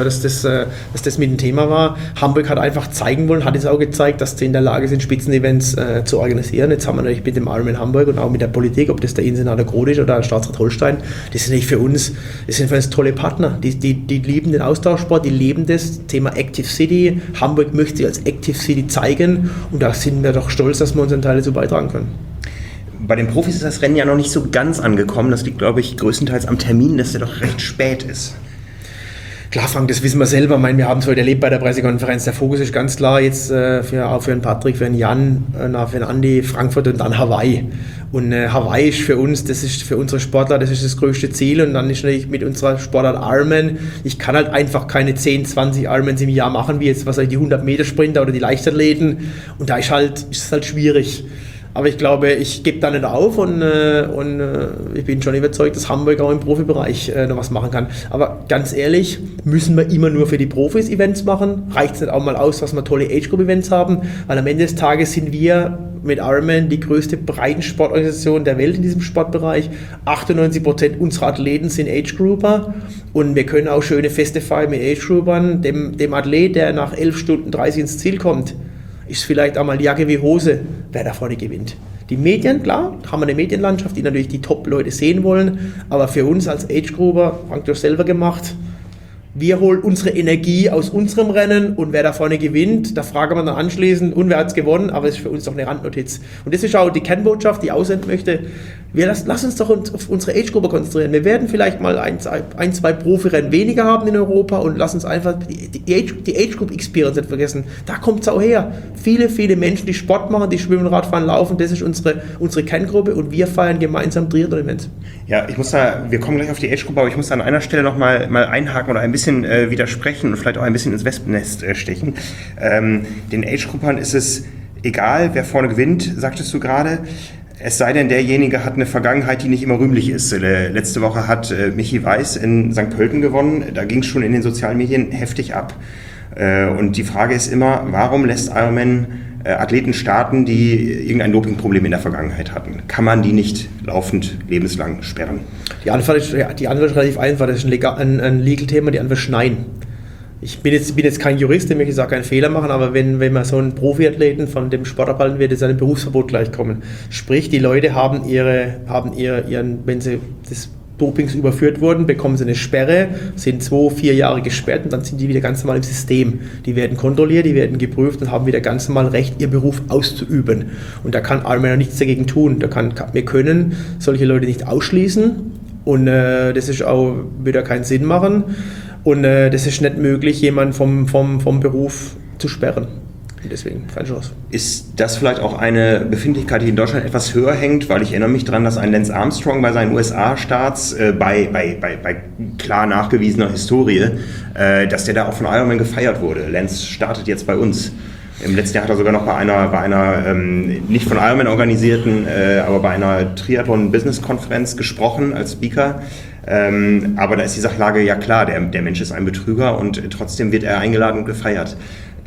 das mit dem Thema war. Hamburg hat einfach zeigen wollen, hat es auch gezeigt, dass sie in der Lage sind, Spitzenevents zu organisieren. Jetzt haben wir natürlich mit dem Ironman Hamburg und auch mit der Politik, ob das der Insenator Groth ist oder der Staatsrat Holstein, das sind für uns tolle Partner. Die lieben den Austauschsport, die leben das Thema Active City. Hamburg möchte sich als Active City zeigen und da sind wir doch stolz, dass wir unseren Teil dazu beitragen können. Bei den Profis ist das Rennen ja noch nicht so ganz angekommen. Das liegt, glaube ich, größtenteils am Termin, dass der doch recht spät ist. Klar, Frank, das wissen wir selber. Ich meine, wir haben es heute erlebt bei der Pressekonferenz. Der Fokus ist ganz klar jetzt auch für den Patrick, für den Jan, für den Andi, Frankfurt und dann Hawaii. Und Hawaii ist für uns, das ist für unsere Sportler, das ist das größte Ziel. Und dann ist natürlich mit unserer Sportart Ironman, ich kann halt einfach keine 10, 20 Ironmans im Jahr machen, wie jetzt die 100-Meter-Sprinter oder die Leichtathleten. Und da ist es halt schwierig. Aber ich glaube, ich gebe da nicht auf und ich bin schon überzeugt, dass Hamburg auch im Profibereich noch was machen kann. Aber ganz ehrlich, müssen wir immer nur für die Profis Events machen? Reicht es nicht auch mal aus, dass wir tolle Age-Group-Events haben? Weil am Ende des Tages sind wir mit Ironman die größte Breitensportorganisation der Welt in diesem Sportbereich. 98% unserer Athleten sind Age-Grouper und wir können auch schöne Feste feiern mit Age-Groupern. Dem Athlet, der nach 11 Stunden 30 ins Ziel kommt, ist vielleicht auch mal Jacke wie Hose, wer da vorne gewinnt. Die Medien, klar, haben wir eine Medienlandschaft, die natürlich die Top-Leute sehen wollen, aber für uns als Age-Grouper, Frank, du hast selber gemacht, wir holen unsere Energie aus unserem Rennen und wer da vorne gewinnt, da fragen wir dann anschließend, und wer hat es gewonnen, aber es ist für uns doch eine Randnotiz. Und das ist auch die Kernbotschaft, die ich aussenden möchte. Lass uns doch auf unsere Age-Gruppe konzentrieren. Wir werden vielleicht mal ein, zwei Profirennen weniger haben in Europa und lass uns einfach die Age-Group-Experience nicht vergessen. Da kommt es auch her. Viele, viele Menschen, die Sport machen, die schwimmen, Radfahren, laufen, das ist unsere Kerngruppe und wir feiern gemeinsam Triathlon-Events. Ja, wir kommen gleich auf die Age-Gruppe, aber ich muss da an einer Stelle noch mal einhaken oder ein bisschen widersprechen und vielleicht auch ein bisschen ins Wespennest stechen. Den Age-Gruppern ist es egal, wer vorne gewinnt, sagtest du gerade. Es sei denn, derjenige hat eine Vergangenheit, die nicht immer rühmlich ist. Letzte Woche hat Michi Weiß in St. Pölten gewonnen. Da ging es schon in den sozialen Medien heftig ab. Und die Frage ist immer, warum lässt Ironman Athleten starten, die irgendein Dopingproblem in der Vergangenheit hatten? Kann man die nicht laufend lebenslang sperren? Die Antwort ist relativ einfach. Das ist ein Legal-Thema, die Antwort ist nein. Ich bin jetzt kein Jurist, ich möchte jetzt auch keinen Fehler machen, aber wenn man so einen Profiathleten von dem Sport abhalten wird, ist ein Berufsverbot gleichkommen. Sprich, die Leute haben ihren, wenn sie des Dopings überführt wurden, bekommen sie eine Sperre, sind 2-4 Jahre gesperrt und dann sind die wieder ganz normal im System. Die werden kontrolliert, die werden geprüft und haben wieder ganz normal Recht, ihr Beruf auszuüben. Und da kann Ironman nichts dagegen tun. Wir können solche Leute nicht ausschließen und das ist auch, würde keinen Sinn machen. Und das ist nicht möglich, jemanden vom Beruf zu sperren. Und deswegen keine Chance. Ist das vielleicht auch eine Befindlichkeit, die in Deutschland etwas höher hängt? Weil ich erinnere mich daran, dass ein Lance Armstrong bei seinen USA-Starts bei klar nachgewiesener Historie, dass der da auch von Ironman gefeiert wurde. Lance startet jetzt bei uns. Im letzten Jahr hat er sogar noch bei einer nicht von Ironman organisierten, aber bei einer Triathlon-Business-Konferenz gesprochen als Speaker. Aber da ist die Sachlage ja klar, der Mensch ist ein Betrüger und trotzdem wird er eingeladen und gefeiert.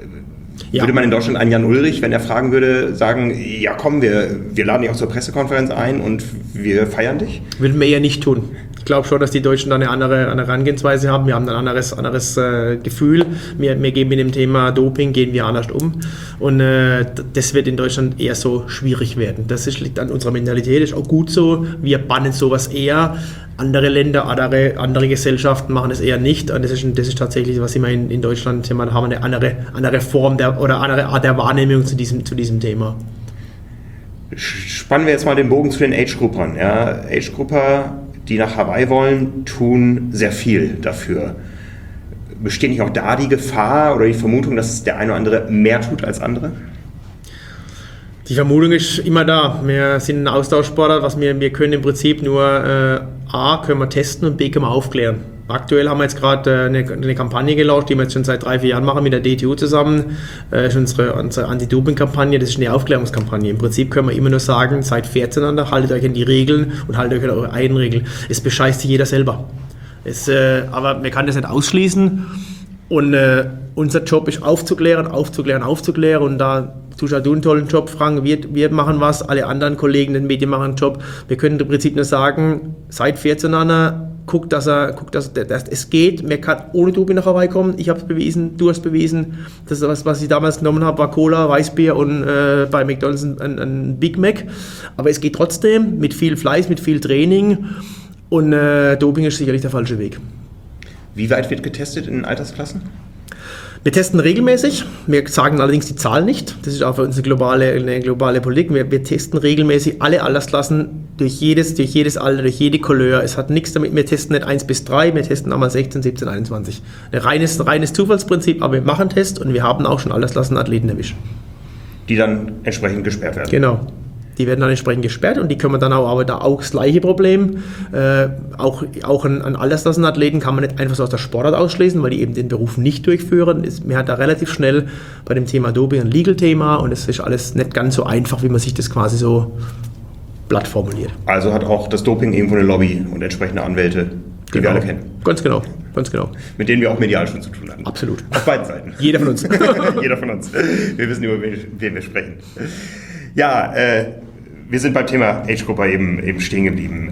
Ja. Würde man in Deutschland einen Jan Ullrich, wenn er fragen würde, sagen, ja komm, wir laden dich auch zur Pressekonferenz ein und wir feiern dich? Würden wir eher nicht tun. Ich glaube schon, dass die Deutschen da eine andere Herangehensweise haben. Wir haben ein anderes Gefühl. Wir gehen mit dem Thema Doping, gehen wir anders um. Und das wird in Deutschland eher so schwierig werden. Das liegt an unserer Mentalität, ist auch gut so. Wir bannen sowas eher. Andere Länder, andere Gesellschaften machen es eher nicht. Und das ist tatsächlich, was immer in Deutschland haben, eine andere Form oder andere Art der Wahrnehmung zu diesem Thema. Spannen wir jetzt mal den Bogen zu den Age-Gruppern. Ja, Age-Grupper, die nach Hawaii wollen, tun sehr viel dafür. Besteht nicht auch da die Gefahr oder die Vermutung, dass der eine oder andere mehr tut als andere? Die Vermutung ist immer da. Wir sind ein Austauschsportler, wir können im Prinzip nur A, können wir testen und B, können wir aufklären. Aktuell haben wir jetzt gerade eine Kampagne gelauncht, die wir jetzt schon seit 3-4 Jahren machen mit der DTU zusammen. Das ist unsere Anti-Doping-Kampagne, das ist eine Aufklärungskampagne. Im Prinzip können wir immer nur sagen, seid fair zueinander, haltet euch an die Regeln und haltet euch an eure eigenen Regeln. Es bescheißt sich jeder selber. Aber man kann das nicht ausschließen. Und unser Job ist aufzuklären und da tust du einen tollen Job, Frank, wir machen was, alle anderen Kollegen, den Medien machen einen Job. Wir können im Prinzip nur sagen, seid fair zueinander, guckt, dass es geht, man kann ohne Doping nach Hawaii kommen, ich habe es bewiesen, du hast bewiesen, das was ich damals genommen habe, war Cola, Weißbier und bei McDonald's ein Big Mac, aber es geht trotzdem mit viel Fleiß, mit viel Training und Doping ist sicherlich der falsche Weg. Wie weit wird getestet in den Altersklassen? Wir testen regelmäßig, wir sagen allerdings die Zahl nicht. Das ist auch für uns eine globale Politik. Wir testen regelmäßig alle Altersklassen durch jedes Alter, durch jede Couleur. Es hat nichts damit, wir testen nicht 1 bis 3, wir testen einmal 16, 17, 21. Ein reines Zufallsprinzip, aber wir machen einen Test und wir haben auch schon Altersklassenathleten erwischt. Die dann entsprechend gesperrt werden? Genau. Die werden dann entsprechend gesperrt und die können wir dann auch, aber da auch das gleiche Problem. Auch an Altersklassenathleten kann man nicht einfach so aus der Sportart ausschließen, weil die eben den Beruf nicht durchführen. Man hat da relativ schnell bei dem Thema Doping ein Legal-Thema und es ist alles nicht ganz so einfach, wie man sich das quasi so platt formuliert. Also hat auch das Doping irgendwo eine Lobby und entsprechende Anwälte, die wir alle kennen. Ganz genau. Mit denen wir auch medial schon zu tun hatten. Absolut. Auf beiden Seiten. Jeder von uns. Jeder von uns. Wir wissen, über wen wir sprechen. Ja, wir sind beim Thema Age-Grupper eben stehen geblieben.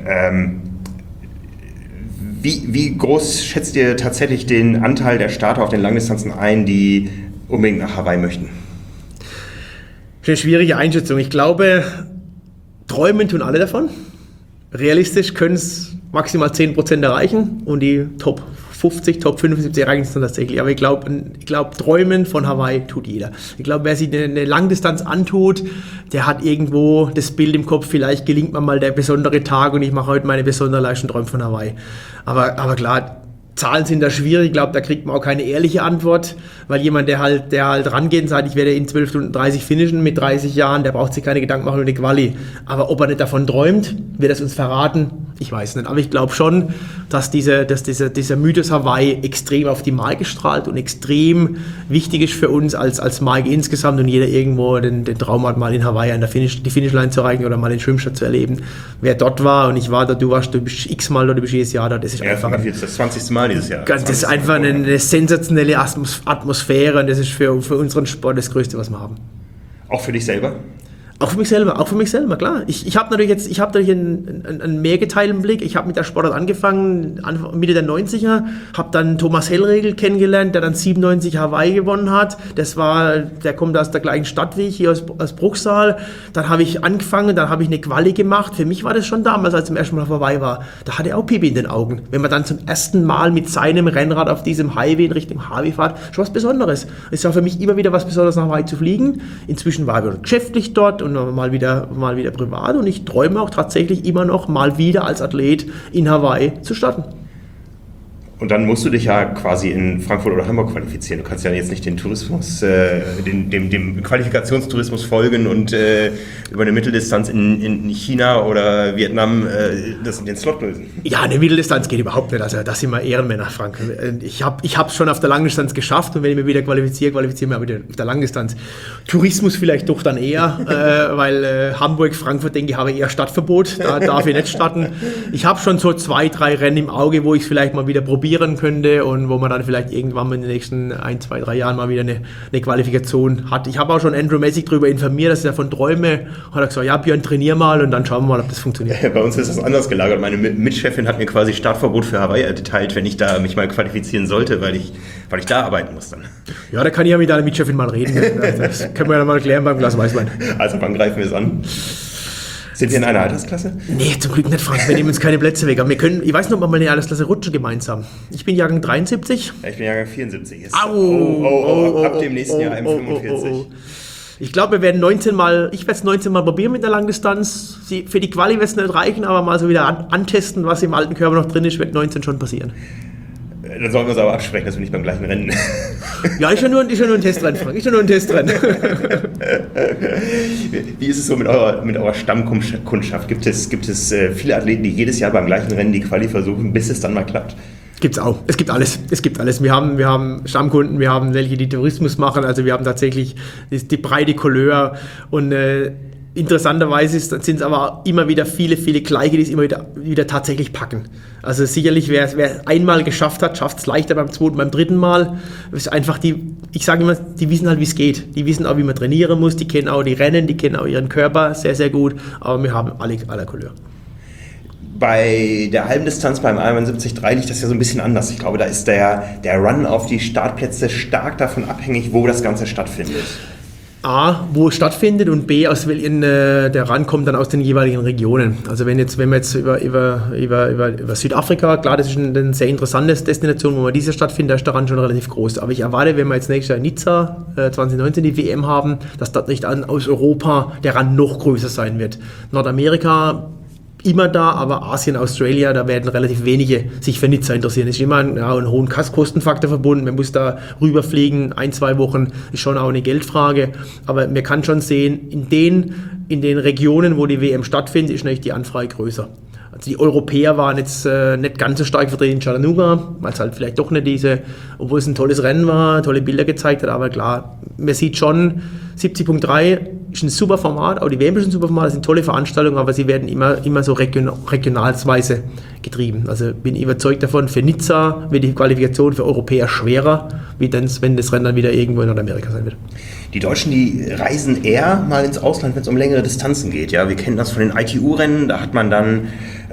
Wie groß schätzt ihr tatsächlich den Anteil der Starter auf den Langdistanzen ein, die unbedingt nach Hawaii möchten? Eine schwierige Einschätzung. Ich glaube, träumen tun alle davon. Realistisch können es maximal 10% erreichen und die Top 50, Top 75 erreichen es dann tatsächlich. Aber ich glaube, träumen von Hawaii tut jeder. Ich glaube, wer sich eine Langdistanz antut, der hat irgendwo das Bild im Kopf, vielleicht gelingt mir mal der besondere Tag und ich mache heute meine besondere Leistung, träume von Hawaii. Aber klar, Zahlen sind da schwierig, ich glaube, da kriegt man auch keine ehrliche Antwort, weil jemand, der halt rangeht und sagt, ich werde in 12 Stunden 30 finishen mit 30 Jahren, der braucht sich keine Gedanken machen über die Quali. Aber ob er nicht davon träumt, wird es uns verraten, ich weiß nicht. Aber ich glaube schon, dass dieser Mythos Hawaii extrem auf die Marke strahlt und extrem wichtig ist für uns als Marke insgesamt und jeder irgendwo den Traum hat, mal in Hawaii an die Finishline zu erreichen oder mal den Schwimmstart zu erleben. Wer dort war und ich war da, du bist x-mal dort, du bist jedes Jahr da, das ist einfach... Das 20. Mal dieses Jahr. Das ist einfach eine sensationelle Atmosphäre und das ist für unseren Sport das Größte, was wir haben. Auch für dich selber? Auch für mich selber, klar. Ich habe natürlich einen mehr geteilten Blick. Ich habe mit der Sportart angefangen, Mitte der 90er, habe dann Thomas Hellregel kennengelernt, der dann 97 Hawaii gewonnen hat. Der kommt aus der gleichen Stadt wie ich, hier aus Bruchsal. Dann habe ich angefangen, dann habe ich eine Quali gemacht. Für mich war das schon damals, als ich zum ersten Mal auf Hawaii war. Da hatte er auch Pipi in den Augen. Wenn man dann zum ersten Mal mit seinem Rennrad auf diesem Highway in Richtung Hawaii fährt, schon was Besonderes. Es war für mich immer wieder was Besonderes, nach Hawaii zu fliegen. Inzwischen war ich geschäftlich dort und mal wieder privat und ich träume auch tatsächlich immer noch mal wieder als Athlet in Hawaii zu starten. Und dann musst du dich ja quasi in Frankfurt oder Hamburg qualifizieren. Du kannst ja jetzt nicht den Tourismus, dem Qualifikationstourismus folgen und über eine Mitteldistanz in China oder Vietnam den Slot lösen. Ja, eine Mitteldistanz geht überhaupt nicht. Also das sind wir Ehrenmänner, Frank. Ich habe es schon auf der Langdistanz geschafft und wenn ich mich wieder qualifiziere ich mich auch wieder auf der Langdistanz. Tourismus vielleicht doch dann eher, weil Hamburg, Frankfurt, denke ich, habe eher Stadtverbot. Da darf ich nicht starten. Ich habe schon so 2, 3 Rennen im Auge, wo ich es vielleicht mal wieder probieren könnte und wo man dann vielleicht irgendwann mal in den nächsten 1, 2, 3 Jahren mal wieder eine Qualifikation hat. Ich habe auch schon Andrew Messick darüber informiert, dass ich davon träume. Hat er gesagt, ja Björn, trainier mal und dann schauen wir mal, ob das funktioniert. Bei uns ist das anders gelagert. Meine Mitchefin hat mir quasi Startverbot für Hawaii erteilt, wenn ich da mich mal qualifizieren sollte, weil ich da arbeiten muss dann. Ja, da kann ich ja mit deiner Mitchefin mal reden. Das können wir ja mal klären beim Glas Weißwein. Also wann greifen wir es an? Sind wir in einer Altersklasse? Nee, zum Glück nicht, Frank. Wir nehmen uns keine Plätze weg. Aber ich weiß noch, ob wir eine Altersklasse rutschen gemeinsam. Ich bin Jahrgang 73. Ja, ich bin Jahrgang 74. Ab dem nächsten Jahr M45. Ich glaube, ich werde es 19 Mal probieren mit der Langdistanz. Für die Quali wird es nicht reichen, aber mal so wieder antesten, was im alten Körper noch drin ist, wird 19 schon passieren. Dann sollen wir uns aber absprechen, dass wir nicht beim gleichen Rennen. Ja, ist ja nur ein Testrennen, Frank. Ist ja nur ein Testrennen. Wie ist es so mit eurer Stammkundschaft? Gibt es viele Athleten, die jedes Jahr beim gleichen Rennen die Quali versuchen, bis es dann mal klappt? Gibt's auch. Es gibt alles. Wir haben Stammkunden, wir haben welche, die Tourismus machen. Also wir haben tatsächlich die breite Couleur und interessanterweise sind es aber immer wieder viele Gleiche, die es immer wieder tatsächlich packen. Also sicherlich, wer einmal geschafft hat, schafft es leichter beim zweiten, beim dritten Mal. Es ist einfach ich sage immer, die wissen halt, wie es geht. Die wissen auch, wie man trainieren muss. Die kennen auch die Rennen, die kennen auch ihren Körper sehr, sehr gut. Aber wir haben alle Couleur. Bei der halben Distanz beim Ironman 73 liegt das ja so ein bisschen anders. Ich glaube, da ist der Run auf die Startplätze stark davon abhängig, wo das Ganze stattfindet. A, wo es stattfindet und B, aus welchen der rankommt dann aus den jeweiligen Regionen. Also wenn wir jetzt über Südafrika, klar, das ist eine sehr interessante Destination, wo man dieses stattfindet, da ist der Rand schon relativ groß. Aber ich erwarte, wenn wir jetzt nächstes Jahr in Nizza 2019 die WM haben, dass dort nicht aus Europa der Rand noch größer sein wird. Nordamerika immer da, aber Asien, Australien, da werden relativ wenige sich für Nizza interessieren. Es ist immer einen hohen Kostenfaktor verbunden. Man muss da rüberfliegen, 1, 2 Wochen, ist schon auch eine Geldfrage. Aber man kann schon sehen, in den Regionen, wo die WM stattfindet, ist natürlich die Anfrage größer. Also die Europäer waren jetzt nicht ganz so stark vertreten in Chattanooga, weil es halt vielleicht doch nicht obwohl es ein tolles Rennen war, tolle Bilder gezeigt hat, aber klar, man sieht schon, 70.3 ist ein super Format, auch die WM ist ein super Format, das sind tolle Veranstaltungen, aber sie werden immer so regionalsweise getrieben. Also bin ich überzeugt davon, für Nizza wird die Qualifikation für Europäer schwerer, wie wenn das Rennen dann wieder irgendwo in Nordamerika sein wird. Die Deutschen, die reisen eher mal ins Ausland, wenn es um längere Distanzen geht. Ja, wir kennen das von den ITU-Rennen, da hat man dann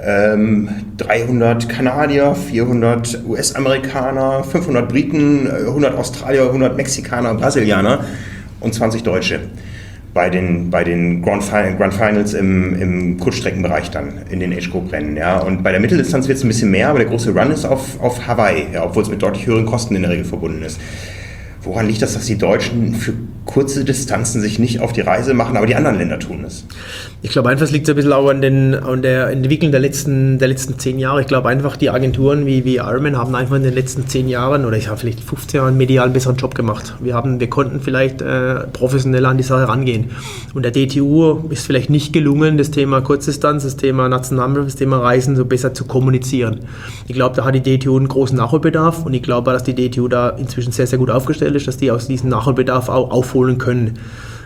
300 Kanadier, 400 US-Amerikaner, 500 Briten, 100 Australier, 100 Mexikaner, Brasilianer und 20 Deutsche bei den Grand Finals im Kurzstreckenbereich dann, in den Age-Group-Rennen. Ja. Und bei der Mitteldistanz wird es ein bisschen mehr, aber der große Run ist auf Hawaii, ja, obwohl es mit deutlich höheren Kosten in der Regel verbunden ist. Woran liegt das, dass die Deutschen für kurze Distanzen sich nicht auf die Reise machen, aber die anderen Länder tun es? Ich glaube einfach, es liegt so ein bisschen auch an der Entwicklung der letzten 10 Jahre. Ich glaube einfach, die Agenturen wie Ironman haben einfach in den letzten 10 Jahren oder ich habe vielleicht 15 Jahren medial einen besseren Job gemacht. Wir konnten vielleicht professioneller an die Sache rangehen. Und der DTU ist vielleicht nicht gelungen, das Thema Kurzdistanz, das Thema Nationalmannschaft, das Thema Reisen so besser zu kommunizieren. Ich glaube, da hat die DTU einen großen Nachholbedarf und ich glaube, dass die DTU da inzwischen sehr, sehr gut aufgestellt ist, dass die aus diesem Nachholbedarf auch aufholen können.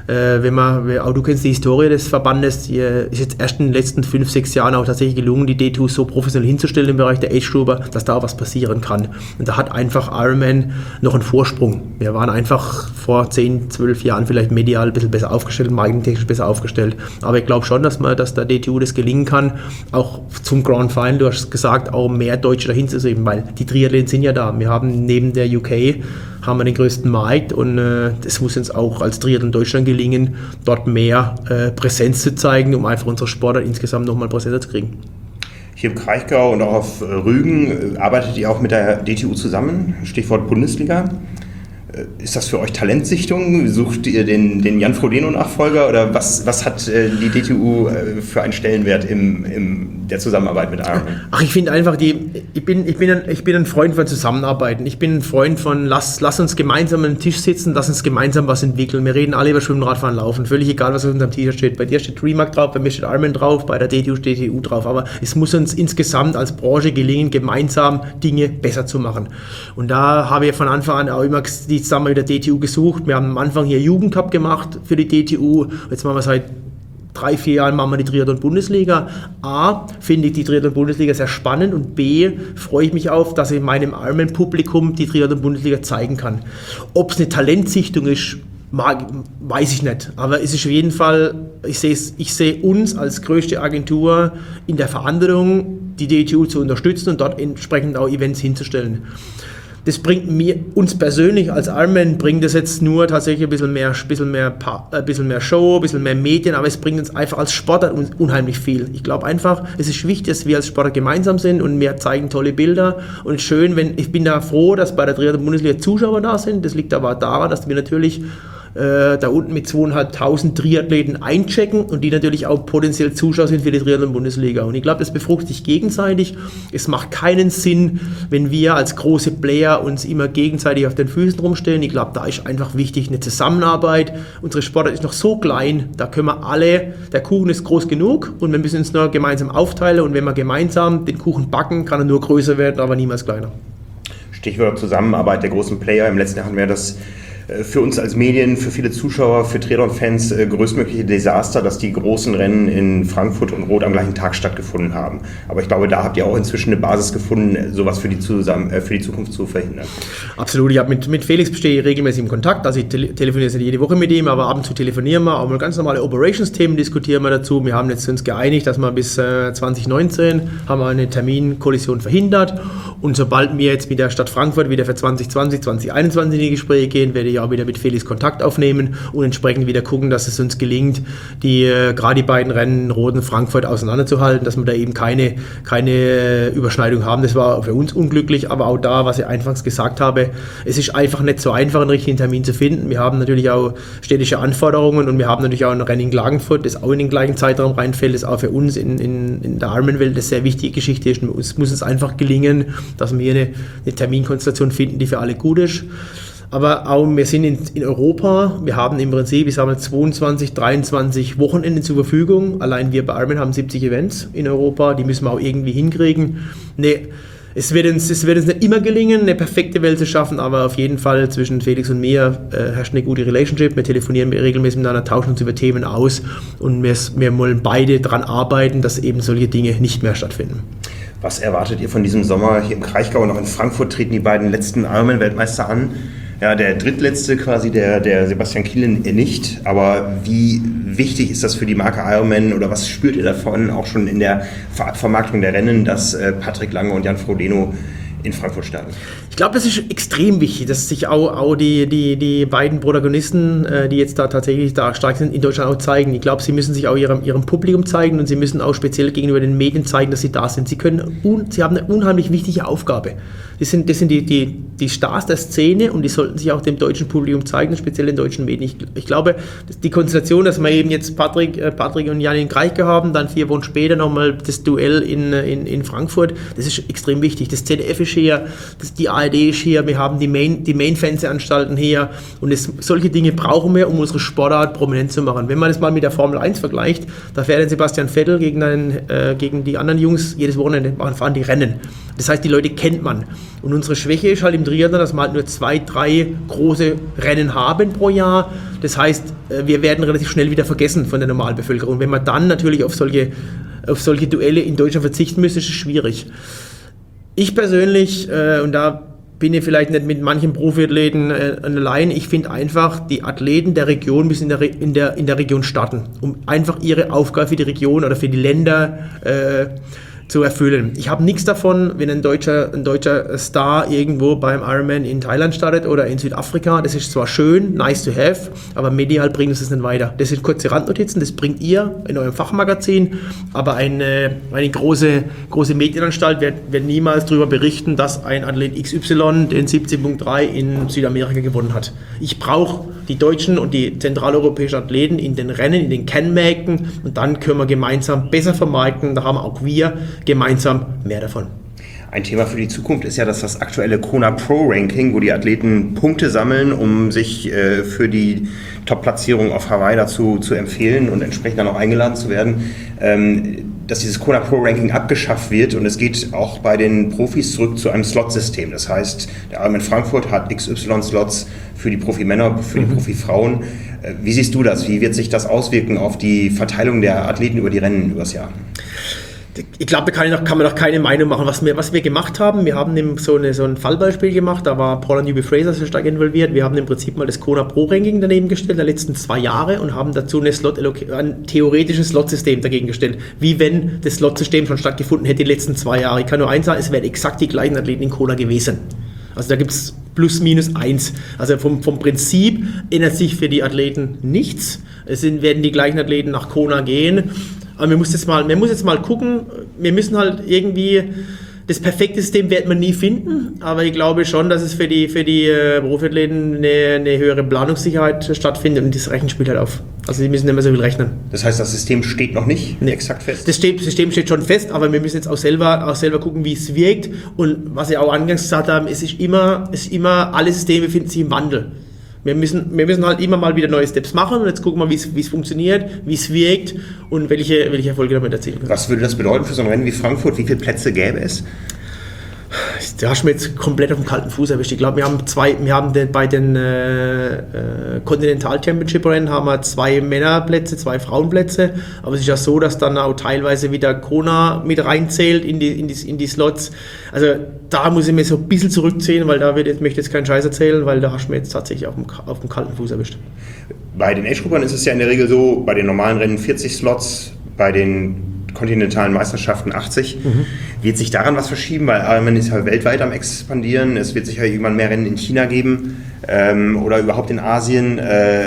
Auch du kennst die Historie des Verbandes, ist jetzt erst in den letzten 5-6 Jahren auch tatsächlich gelungen, die DTU so professionell hinzustellen im Bereich der Age-Gruppe, dass da auch was passieren kann. Und da hat einfach Ironman noch einen Vorsprung. Wir waren einfach vor 10-12 Jahren vielleicht medial ein bisschen besser aufgestellt, marketingtechnisch besser aufgestellt. Aber ich glaube schon, dass der DTU das gelingen kann, auch zum Grand Final, du hast gesagt, auch mehr Deutsche dahin zu sehen, weil die Triathleten sind ja da. Wir haben neben der UK haben wir den größten Markt und das muss uns auch als Triathlon Deutschland gelingen, dort mehr Präsenz zu zeigen, um einfach unsere Sportler insgesamt nochmal präsenter zu kriegen. Hier im Kraichgau und auch auf Rügen arbeitet ihr auch mit der DTU zusammen, Stichwort Bundesliga. Ist das für euch Talentsichtung? Sucht ihr den Jan Frodeno-Nachfolger oder was hat die DTU für einen Stellenwert in der Zusammenarbeit mit Ironman? Ach, ich finde einfach, ich bin ein Freund von Zusammenarbeiten. Ich bin ein Freund von, lass uns gemeinsam an den Tisch sitzen, lass uns gemeinsam was entwickeln. Wir reden alle über Schwimmen, Radfahren, Laufen. Völlig egal, was auf unserem T-Shirt steht. Bei dir steht Dreamhack drauf, bei mir steht Ironman drauf, bei der DTU steht DTU drauf. Aber es muss uns insgesamt als Branche gelingen, gemeinsam Dinge besser zu machen. Und da habe ich von Anfang an auch immer die Zusammenarbeit mit der DTU gesucht. Wir haben am Anfang hier Jugendcup gemacht für die DTU. Jetzt machen wir seit 3-4 Jahren machen wir die Triathlon-Bundesliga. A, finde ich die Triathlon-Bundesliga sehr spannend und B, freue ich mich auf, dass ich meinem Ironman-Publikum die Triathlon-Bundesliga zeigen kann. Ob es eine Talentsichtung ist, weiß ich nicht. Aber es ist auf jeden Fall, ich sehe uns als größte Agentur in der Verantwortung, die DTU zu unterstützen und dort entsprechend auch Events hinzustellen. Das bringt uns persönlich als Ironman, bringt das jetzt nur tatsächlich ein bisschen mehr Show, ein bisschen mehr Medien, aber es bringt uns einfach als Sportler unheimlich viel. Ich glaube einfach, es ist wichtig, dass wir als Sportler gemeinsam sind und wir zeigen tolle Bilder und es ist schön, ich bin da froh, dass bei der Triathlon-Bundesliga Zuschauer da sind. Das liegt aber daran, dass wir natürlich da unten mit 2.500 Triathleten einchecken und die natürlich auch potenziell Zuschauer sind für die Triathlon-Bundesliga. Und ich glaube, das befruchtet sich gegenseitig. Es macht keinen Sinn, wenn wir als große Player uns immer gegenseitig auf den Füßen rumstellen. Ich glaube, da ist einfach wichtig eine Zusammenarbeit. Unsere Sportart ist noch so klein, da können wir alle, der Kuchen ist groß genug und wir müssen uns nur gemeinsam aufteilen und wenn wir gemeinsam den Kuchen backen, kann er nur größer werden, aber niemals kleiner. Stichwort Zusammenarbeit der großen Player. Im letzten Jahr hatten wir das für uns als Medien, für viele Zuschauer, für Triathlon-Fans größtmögliche Desaster, dass die großen Rennen in Frankfurt und Roth am gleichen Tag stattgefunden haben. Aber ich glaube, da habt ihr auch inzwischen eine Basis gefunden, sowas für die Zukunft zu verhindern. Absolut, ich habe mit Felix bestehe ich regelmäßig im Kontakt, also ich telefoniere jetzt nicht jede Woche mit ihm, aber ab und zu telefonieren wir, auch mal ganz normale Operations-Themen diskutieren wir dazu. Wir haben jetzt uns geeinigt, dass wir bis 2019 haben wir eine Terminkollision verhindert und sobald wir jetzt mit der Stadt Frankfurt wieder für 2020, 2021 in die Gespräche gehen, werde ich auch wieder mit Felix Kontakt aufnehmen und entsprechend wieder gucken, dass es uns gelingt, gerade die beiden Rennen Roth und Frankfurt auseinanderzuhalten, dass wir da eben keine Überschneidung haben. Das war für uns unglücklich, aber auch da, was ich anfangs gesagt habe, es ist einfach nicht so einfach, einen richtigen Termin zu finden. Wir haben natürlich auch städtische Anforderungen und wir haben natürlich auch ein Rennen in Klagenfurt, das auch in den gleichen Zeitraum reinfällt, das auch für uns in der Ironman-Welt eine sehr wichtige Geschichte ist. Es muss uns einfach gelingen, dass wir hier eine Terminkonstellation finden, die für alle gut ist. Aber auch wir sind in Europa, wir haben im Prinzip, ich sage mal 22, 23 Wochenenden zur Verfügung. Allein wir bei Ironman haben 70 Events in Europa, die müssen wir auch irgendwie hinkriegen. Es wird uns nicht immer gelingen, eine perfekte Welt zu schaffen, aber auf jeden Fall zwischen Felix und mir herrscht eine gute Relationship. Wir telefonieren regelmäßig miteinander, tauschen uns über Themen aus und wir wollen beide daran arbeiten, dass eben solche Dinge nicht mehr stattfinden. Was erwartet ihr von diesem Sommer? Hier im Kraichgau und auch in Frankfurt treten die beiden letzten Ironman-Weltmeister an. Ja, der drittletzte quasi, der Sebastian Kielen nicht. Aber wie wichtig ist das für die Marke Ironman oder was spürt ihr davon auch schon in der Vermarktung der Rennen, dass Patrick Lange und Jan Frodeno in Frankfurt starten? glaube, das ist extrem wichtig, dass sich auch die beiden Protagonisten, die jetzt da tatsächlich da stark sind, in Deutschland auch zeigen. Ich glaube, sie müssen sich auch ihrem Publikum zeigen und sie müssen auch speziell gegenüber den Medien zeigen, dass sie da sind. Sie haben eine unheimlich wichtige Aufgabe. Das sind die Stars der Szene und die sollten sich auch dem deutschen Publikum zeigen, speziell den deutschen Medien. Ich glaube, die Konstellation, dass wir eben jetzt Patrick und Jan in Kraichgau haben, dann 4 Wochen später nochmal das Duell in Frankfurt, das ist extrem wichtig. Das ZDF ist hier, die ARD ist hier, wir haben die Main-Fernsehanstalten hier und solche Dinge brauchen wir, um unsere Sportart prominent zu machen. Wenn man das mal mit der Formel 1 vergleicht, da fährt dann Sebastian Vettel gegen die anderen Jungs jedes Wochenende, fahren die Rennen. Das heißt, die Leute kennt man. Und unsere Schwäche ist halt im Triathlon, dass wir halt nur 2, 3 große Rennen haben pro Jahr. Das heißt, wir werden relativ schnell wieder vergessen von der Normalbevölkerung. Und wenn man dann natürlich auf solche Duelle in Deutschland verzichten müsste, ist es schwierig. Ich persönlich, und da bin ich vielleicht nicht mit manchen Profiathleten allein, ich finde einfach, die Athleten der Region müssen in der Region starten, um einfach ihre Aufgabe für die Region oder für die Länder zu erfüllen. Ich habe nichts davon, wenn ein deutscher Star irgendwo beim Ironman in Thailand startet oder in Südafrika. Das ist zwar schön, nice to have, aber medial bringt uns das nicht weiter. Das sind kurze Randnotizen, das bringt ihr in eurem Fachmagazin, aber eine große Medienanstalt wird niemals darüber berichten, dass ein Athlet XY den 70.3 in Südamerika gewonnen hat. Ich brauche die deutschen und die zentraleuropäischen Athleten in den Rennen, in den Kennmärkten und dann können wir gemeinsam besser vermarkten. Da haben auch wir gemeinsam mehr davon. Ein Thema für die Zukunft ist ja das aktuelle Kona Pro Ranking, wo die Athleten Punkte sammeln, um sich für die Top-Platzierung auf Hawaii dazu zu empfehlen und entsprechend dann auch eingeladen zu werden, dass dieses Kona Pro Ranking abgeschafft wird und es geht auch bei den Profis zurück zu einem Slot-System. Das heißt, der Ironman Frankfurt hat XY-Slots für die Profimänner, für die Profifrauen. Wie siehst du das? Wie wird sich das auswirken auf die Verteilung der Athleten über die Rennen übers Jahr? Ich glaube, da kann man noch keine Meinung machen. Was wir gemacht haben, wir haben so ein Fallbeispiel gemacht, da war Paula Newby-Fraser sehr stark involviert. Wir haben im Prinzip mal das Kona Pro Ranking daneben gestellt, der letzten 2 Jahre und haben dazu ein theoretisches Slot-System dagegen gestellt. Wie wenn das Slot-System schon stattgefunden hätte die letzten 2 Jahre. Ich kann nur eins sagen, es wären exakt die gleichen Athleten in Kona gewesen. Also da gibt es plus minus 1. Also vom Prinzip ändert sich für die Athleten nichts. Werden die gleichen Athleten nach Kona gehen. Aber man muss jetzt mal gucken, wir müssen halt irgendwie, das perfekte System wird man nie finden, aber ich glaube schon, dass es für die Profiathleten eine höhere Planungssicherheit stattfindet und das Rechenspiel halt auf. Also die müssen nicht mehr so viel rechnen. Das heißt, das System steht noch nicht exakt fest? Das System steht schon fest, aber wir müssen jetzt auch selber gucken, wie es wirkt. Und was ich auch angangs gesagt habe, es ist immer, alle Systeme befinden sich im Wandel. Wir müssen halt immer mal wieder neue Steps machen und jetzt gucken wir, wie es funktioniert, wie es wirkt und welche Erfolge damit erzielen können. Was würde das bedeuten für so ein Rennen wie Frankfurt? Wie viele Plätze gäbe es? Da hast du mir jetzt komplett auf dem kalten Fuß erwischt. Ich glaube, wir haben bei den Continental Championship Rennen haben wir 2 Männerplätze, 2 Frauenplätze. Aber es ist ja so, dass dann auch teilweise wieder Kona mit reinzählt in die Slots. Also da muss ich mir so ein bisschen zurückziehen, weil möchte ich jetzt keinen Scheiß erzählen, weil da hast du mir jetzt tatsächlich auf dem kalten Fuß erwischt. Bei den Age-Gruppern ist es ja in der Regel so, bei den normalen Rennen 40 Slots, bei den kontinentalen Meisterschaften 80. Wird sich daran was verschieben? Weil Ironman ist ja weltweit am expandieren. Es wird sicher irgendwann mehr Rennen in China geben oder überhaupt in Asien.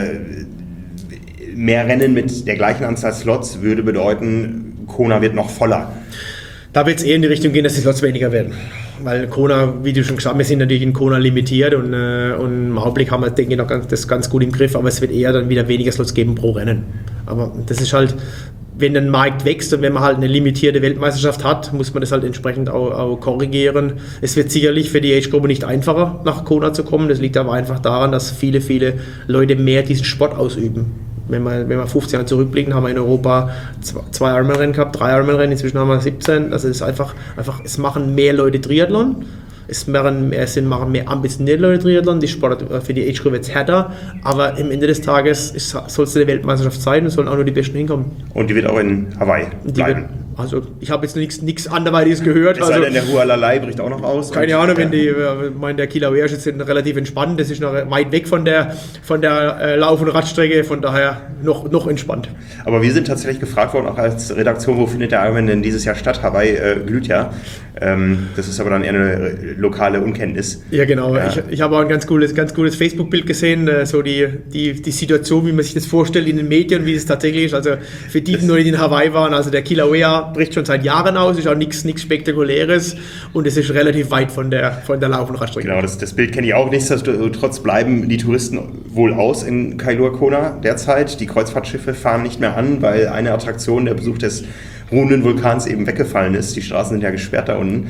Mehr Rennen mit der gleichen Anzahl Slots würde bedeuten, Kona wird noch voller. Da wird es eher in die Richtung gehen, dass die Slots weniger werden. Weil Kona, wie du schon gesagt hast, wir sind natürlich in Kona limitiert und im Augenblick haben wir, denke ich, noch das ganz gut im Griff, aber es wird eher dann wieder weniger Slots geben pro Rennen. Aber das ist halt, wenn der Markt wächst und wenn man halt eine limitierte Weltmeisterschaft hat, muss man das halt entsprechend auch korrigieren. Es wird sicherlich für die Age-Gruppe nicht einfacher, nach Kona zu kommen. Das liegt aber einfach daran, dass viele Leute mehr diesen Sport ausüben. Wenn wir 15 Jahre zurückblicken, haben wir in Europa 2 Ironman-Rennen gehabt, 3 Ironman-Rennen, inzwischen haben wir 17. Also es ist einfach, es machen mehr Leute Triathlon. Es machen mehr ambitionierte Leute Triathlon, die Sport für die Age-Group wird härter, aber am Ende des Tages soll es eine Weltmeisterschaft sein und sollen auch nur die Besten hinkommen. Und die wird auch in Hawaii bleiben? Also ich habe jetzt nichts anderweitiges gehört. Es sei denn, der Hualalai bricht auch noch aus. Keine Ahnung, wenn der Kieler Wehr ist jetzt relativ entspannt, das ist noch weit weg von der Lauf- und Radstrecke, von daher noch entspannt. Aber wir sind tatsächlich gefragt worden, auch als Redaktion, wo findet der Ironman denn dieses Jahr statt? Hawaii glüht ja. Das ist aber dann eher eine lokale Unkenntnis. Ja, genau. Ja. Ich habe auch ein ganz cooles Facebook-Bild gesehen, so die Situation, wie man sich das vorstellt in den Medien, wie es tatsächlich ist. Also für die noch nicht in Hawaii waren, also der Kilauea bricht schon seit Jahren aus, ist auch nichts Spektakuläres und es ist relativ weit von der Lauf- und Radstrecke. Genau, das Bild kenne ich auch. Nichtsdestotrotz bleiben die Touristen wohl aus in Kailua Kona derzeit. Die Kreuzfahrtschiffe fahren nicht mehr an, weil eine Attraktion, der Besuch des ruhenden Vulkans, eben weggefallen ist. Die Straßen sind ja gesperrt da unten.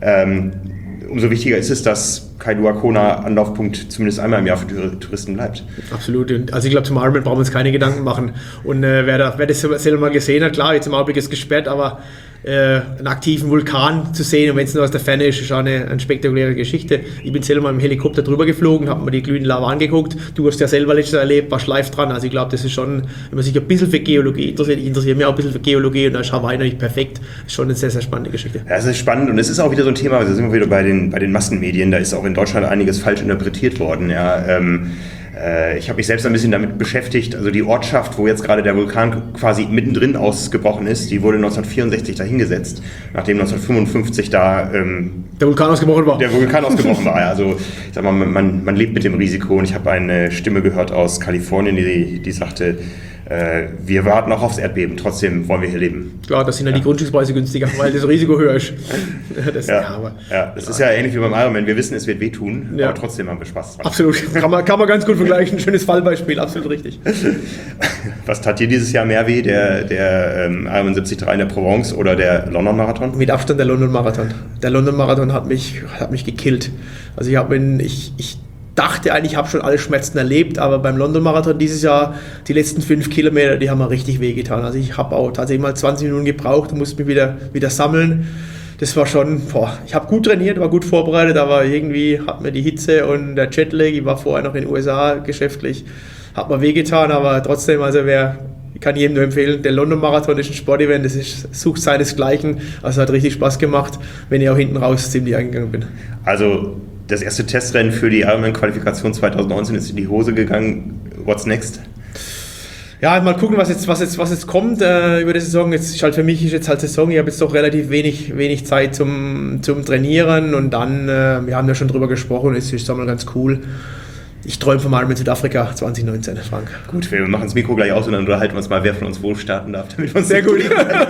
Umso wichtiger ist es, dass Kailua Kona Anlaufpunkt zumindest einmal im Jahr für Touristen bleibt. Absolut. Also ich glaube, zum Ironman brauchen wir uns keine Gedanken machen. Und wer das selber mal gesehen hat, klar, jetzt im Augenblick ist es gesperrt, aber einen aktiven Vulkan zu sehen und wenn es nur aus der Ferne ist, ist auch eine spektakuläre Geschichte. Ich bin selber mal im Helikopter drüber geflogen, habe mir die glühende Lava angeguckt. Du hast ja selber letztes Jahr erlebt, warst live dran. Also ich glaube, das ist schon, wenn man sich ein bisschen für Geologie interessiert, ich interessiere mich auch ein bisschen für Geologie und da ist Hawaii noch nicht perfekt. Das ist schon eine sehr, sehr spannende Geschichte. Ja, es ist spannend und es ist auch wieder so ein Thema, also sind wir wieder bei den Massenmedien, da ist auch in Deutschland einiges falsch interpretiert worden. Ja, ich habe mich selbst ein bisschen damit beschäftigt, also die Ortschaft, wo jetzt gerade der Vulkan quasi mittendrin ausgebrochen ist, die wurde 1964 dahingesetzt, nachdem 1955 da der Vulkan ausgebrochen war. Der Vulkan ausgebrochen war, ja. Also ich sag mal, man lebt mit dem Risiko und ich habe eine Stimme gehört aus Kalifornien, die sagte, wir warten auch aufs Erdbeben, trotzdem wollen wir hier leben. Klar, das sind ja die Grundstückspreise günstiger, weil das Risiko höher ist. Das ist ja ähnlich wie beim Ironman. Wir wissen, es wird wehtun, aber trotzdem haben wir Spaß dran. Absolut, kann man ganz gut vergleichen. Schönes Fallbeispiel, absolut richtig. Was tat dir dieses Jahr mehr weh, der Ironman 73 in der Provence oder der London-Marathon? Mit Abstand der London-Marathon. Der London-Marathon hat mich gekillt. Also ich dachte eigentlich, ich habe schon alle Schmerzen erlebt, aber beim London-Marathon dieses Jahr, die letzten 5 Kilometer, die haben mir richtig wehgetan. Also ich habe auch tatsächlich mal 20 Minuten gebraucht und musste mich wieder sammeln. Das war schon, ich habe gut trainiert, war gut vorbereitet, aber irgendwie hat mir die Hitze und der Jetlag, ich war vorher noch in den USA geschäftlich, hat mir wehgetan, aber trotzdem, also ich kann jedem nur empfehlen, der London-Marathon ist ein Sportevent, sucht seinesgleichen, also hat richtig Spaß gemacht, wenn ich auch hinten raus ziemlich eingegangen bin. Also das erste Testrennen für die Ironman-Qualifikation 2019 ist in die Hose gegangen. What's next? Ja, mal gucken, was jetzt kommt über die Saison. Jetzt ist halt für mich jetzt halt Saison. Ich habe jetzt doch relativ wenig Zeit zum Trainieren und dann, wir haben ja schon drüber gesprochen, es ist mal ganz cool. Ich träume von mal mit Südafrika 2019, Frank. Gut, wir machen das Mikro gleich aus und dann unterhalten wir uns mal, wer von uns wo starten darf, damit wir uns sehr gut.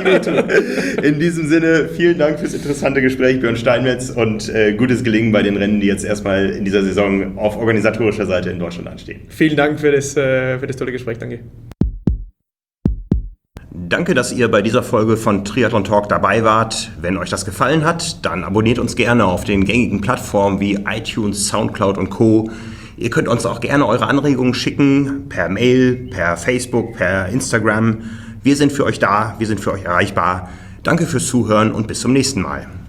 In diesem Sinne, vielen Dank fürs interessante Gespräch, Björn Steinmetz, und gutes Gelingen bei den Rennen, die jetzt erstmal in dieser Saison auf organisatorischer Seite in Deutschland anstehen. Vielen Dank für das tolle Gespräch, danke. Danke, dass ihr bei dieser Folge von Triathlon Talk dabei wart. Wenn euch das gefallen hat, dann abonniert uns gerne auf den gängigen Plattformen wie iTunes, Soundcloud und Co. Ihr könnt uns auch gerne eure Anregungen schicken, per Mail, per Facebook, per Instagram. Wir sind für euch da, wir sind für euch erreichbar. Danke fürs Zuhören und bis zum nächsten Mal.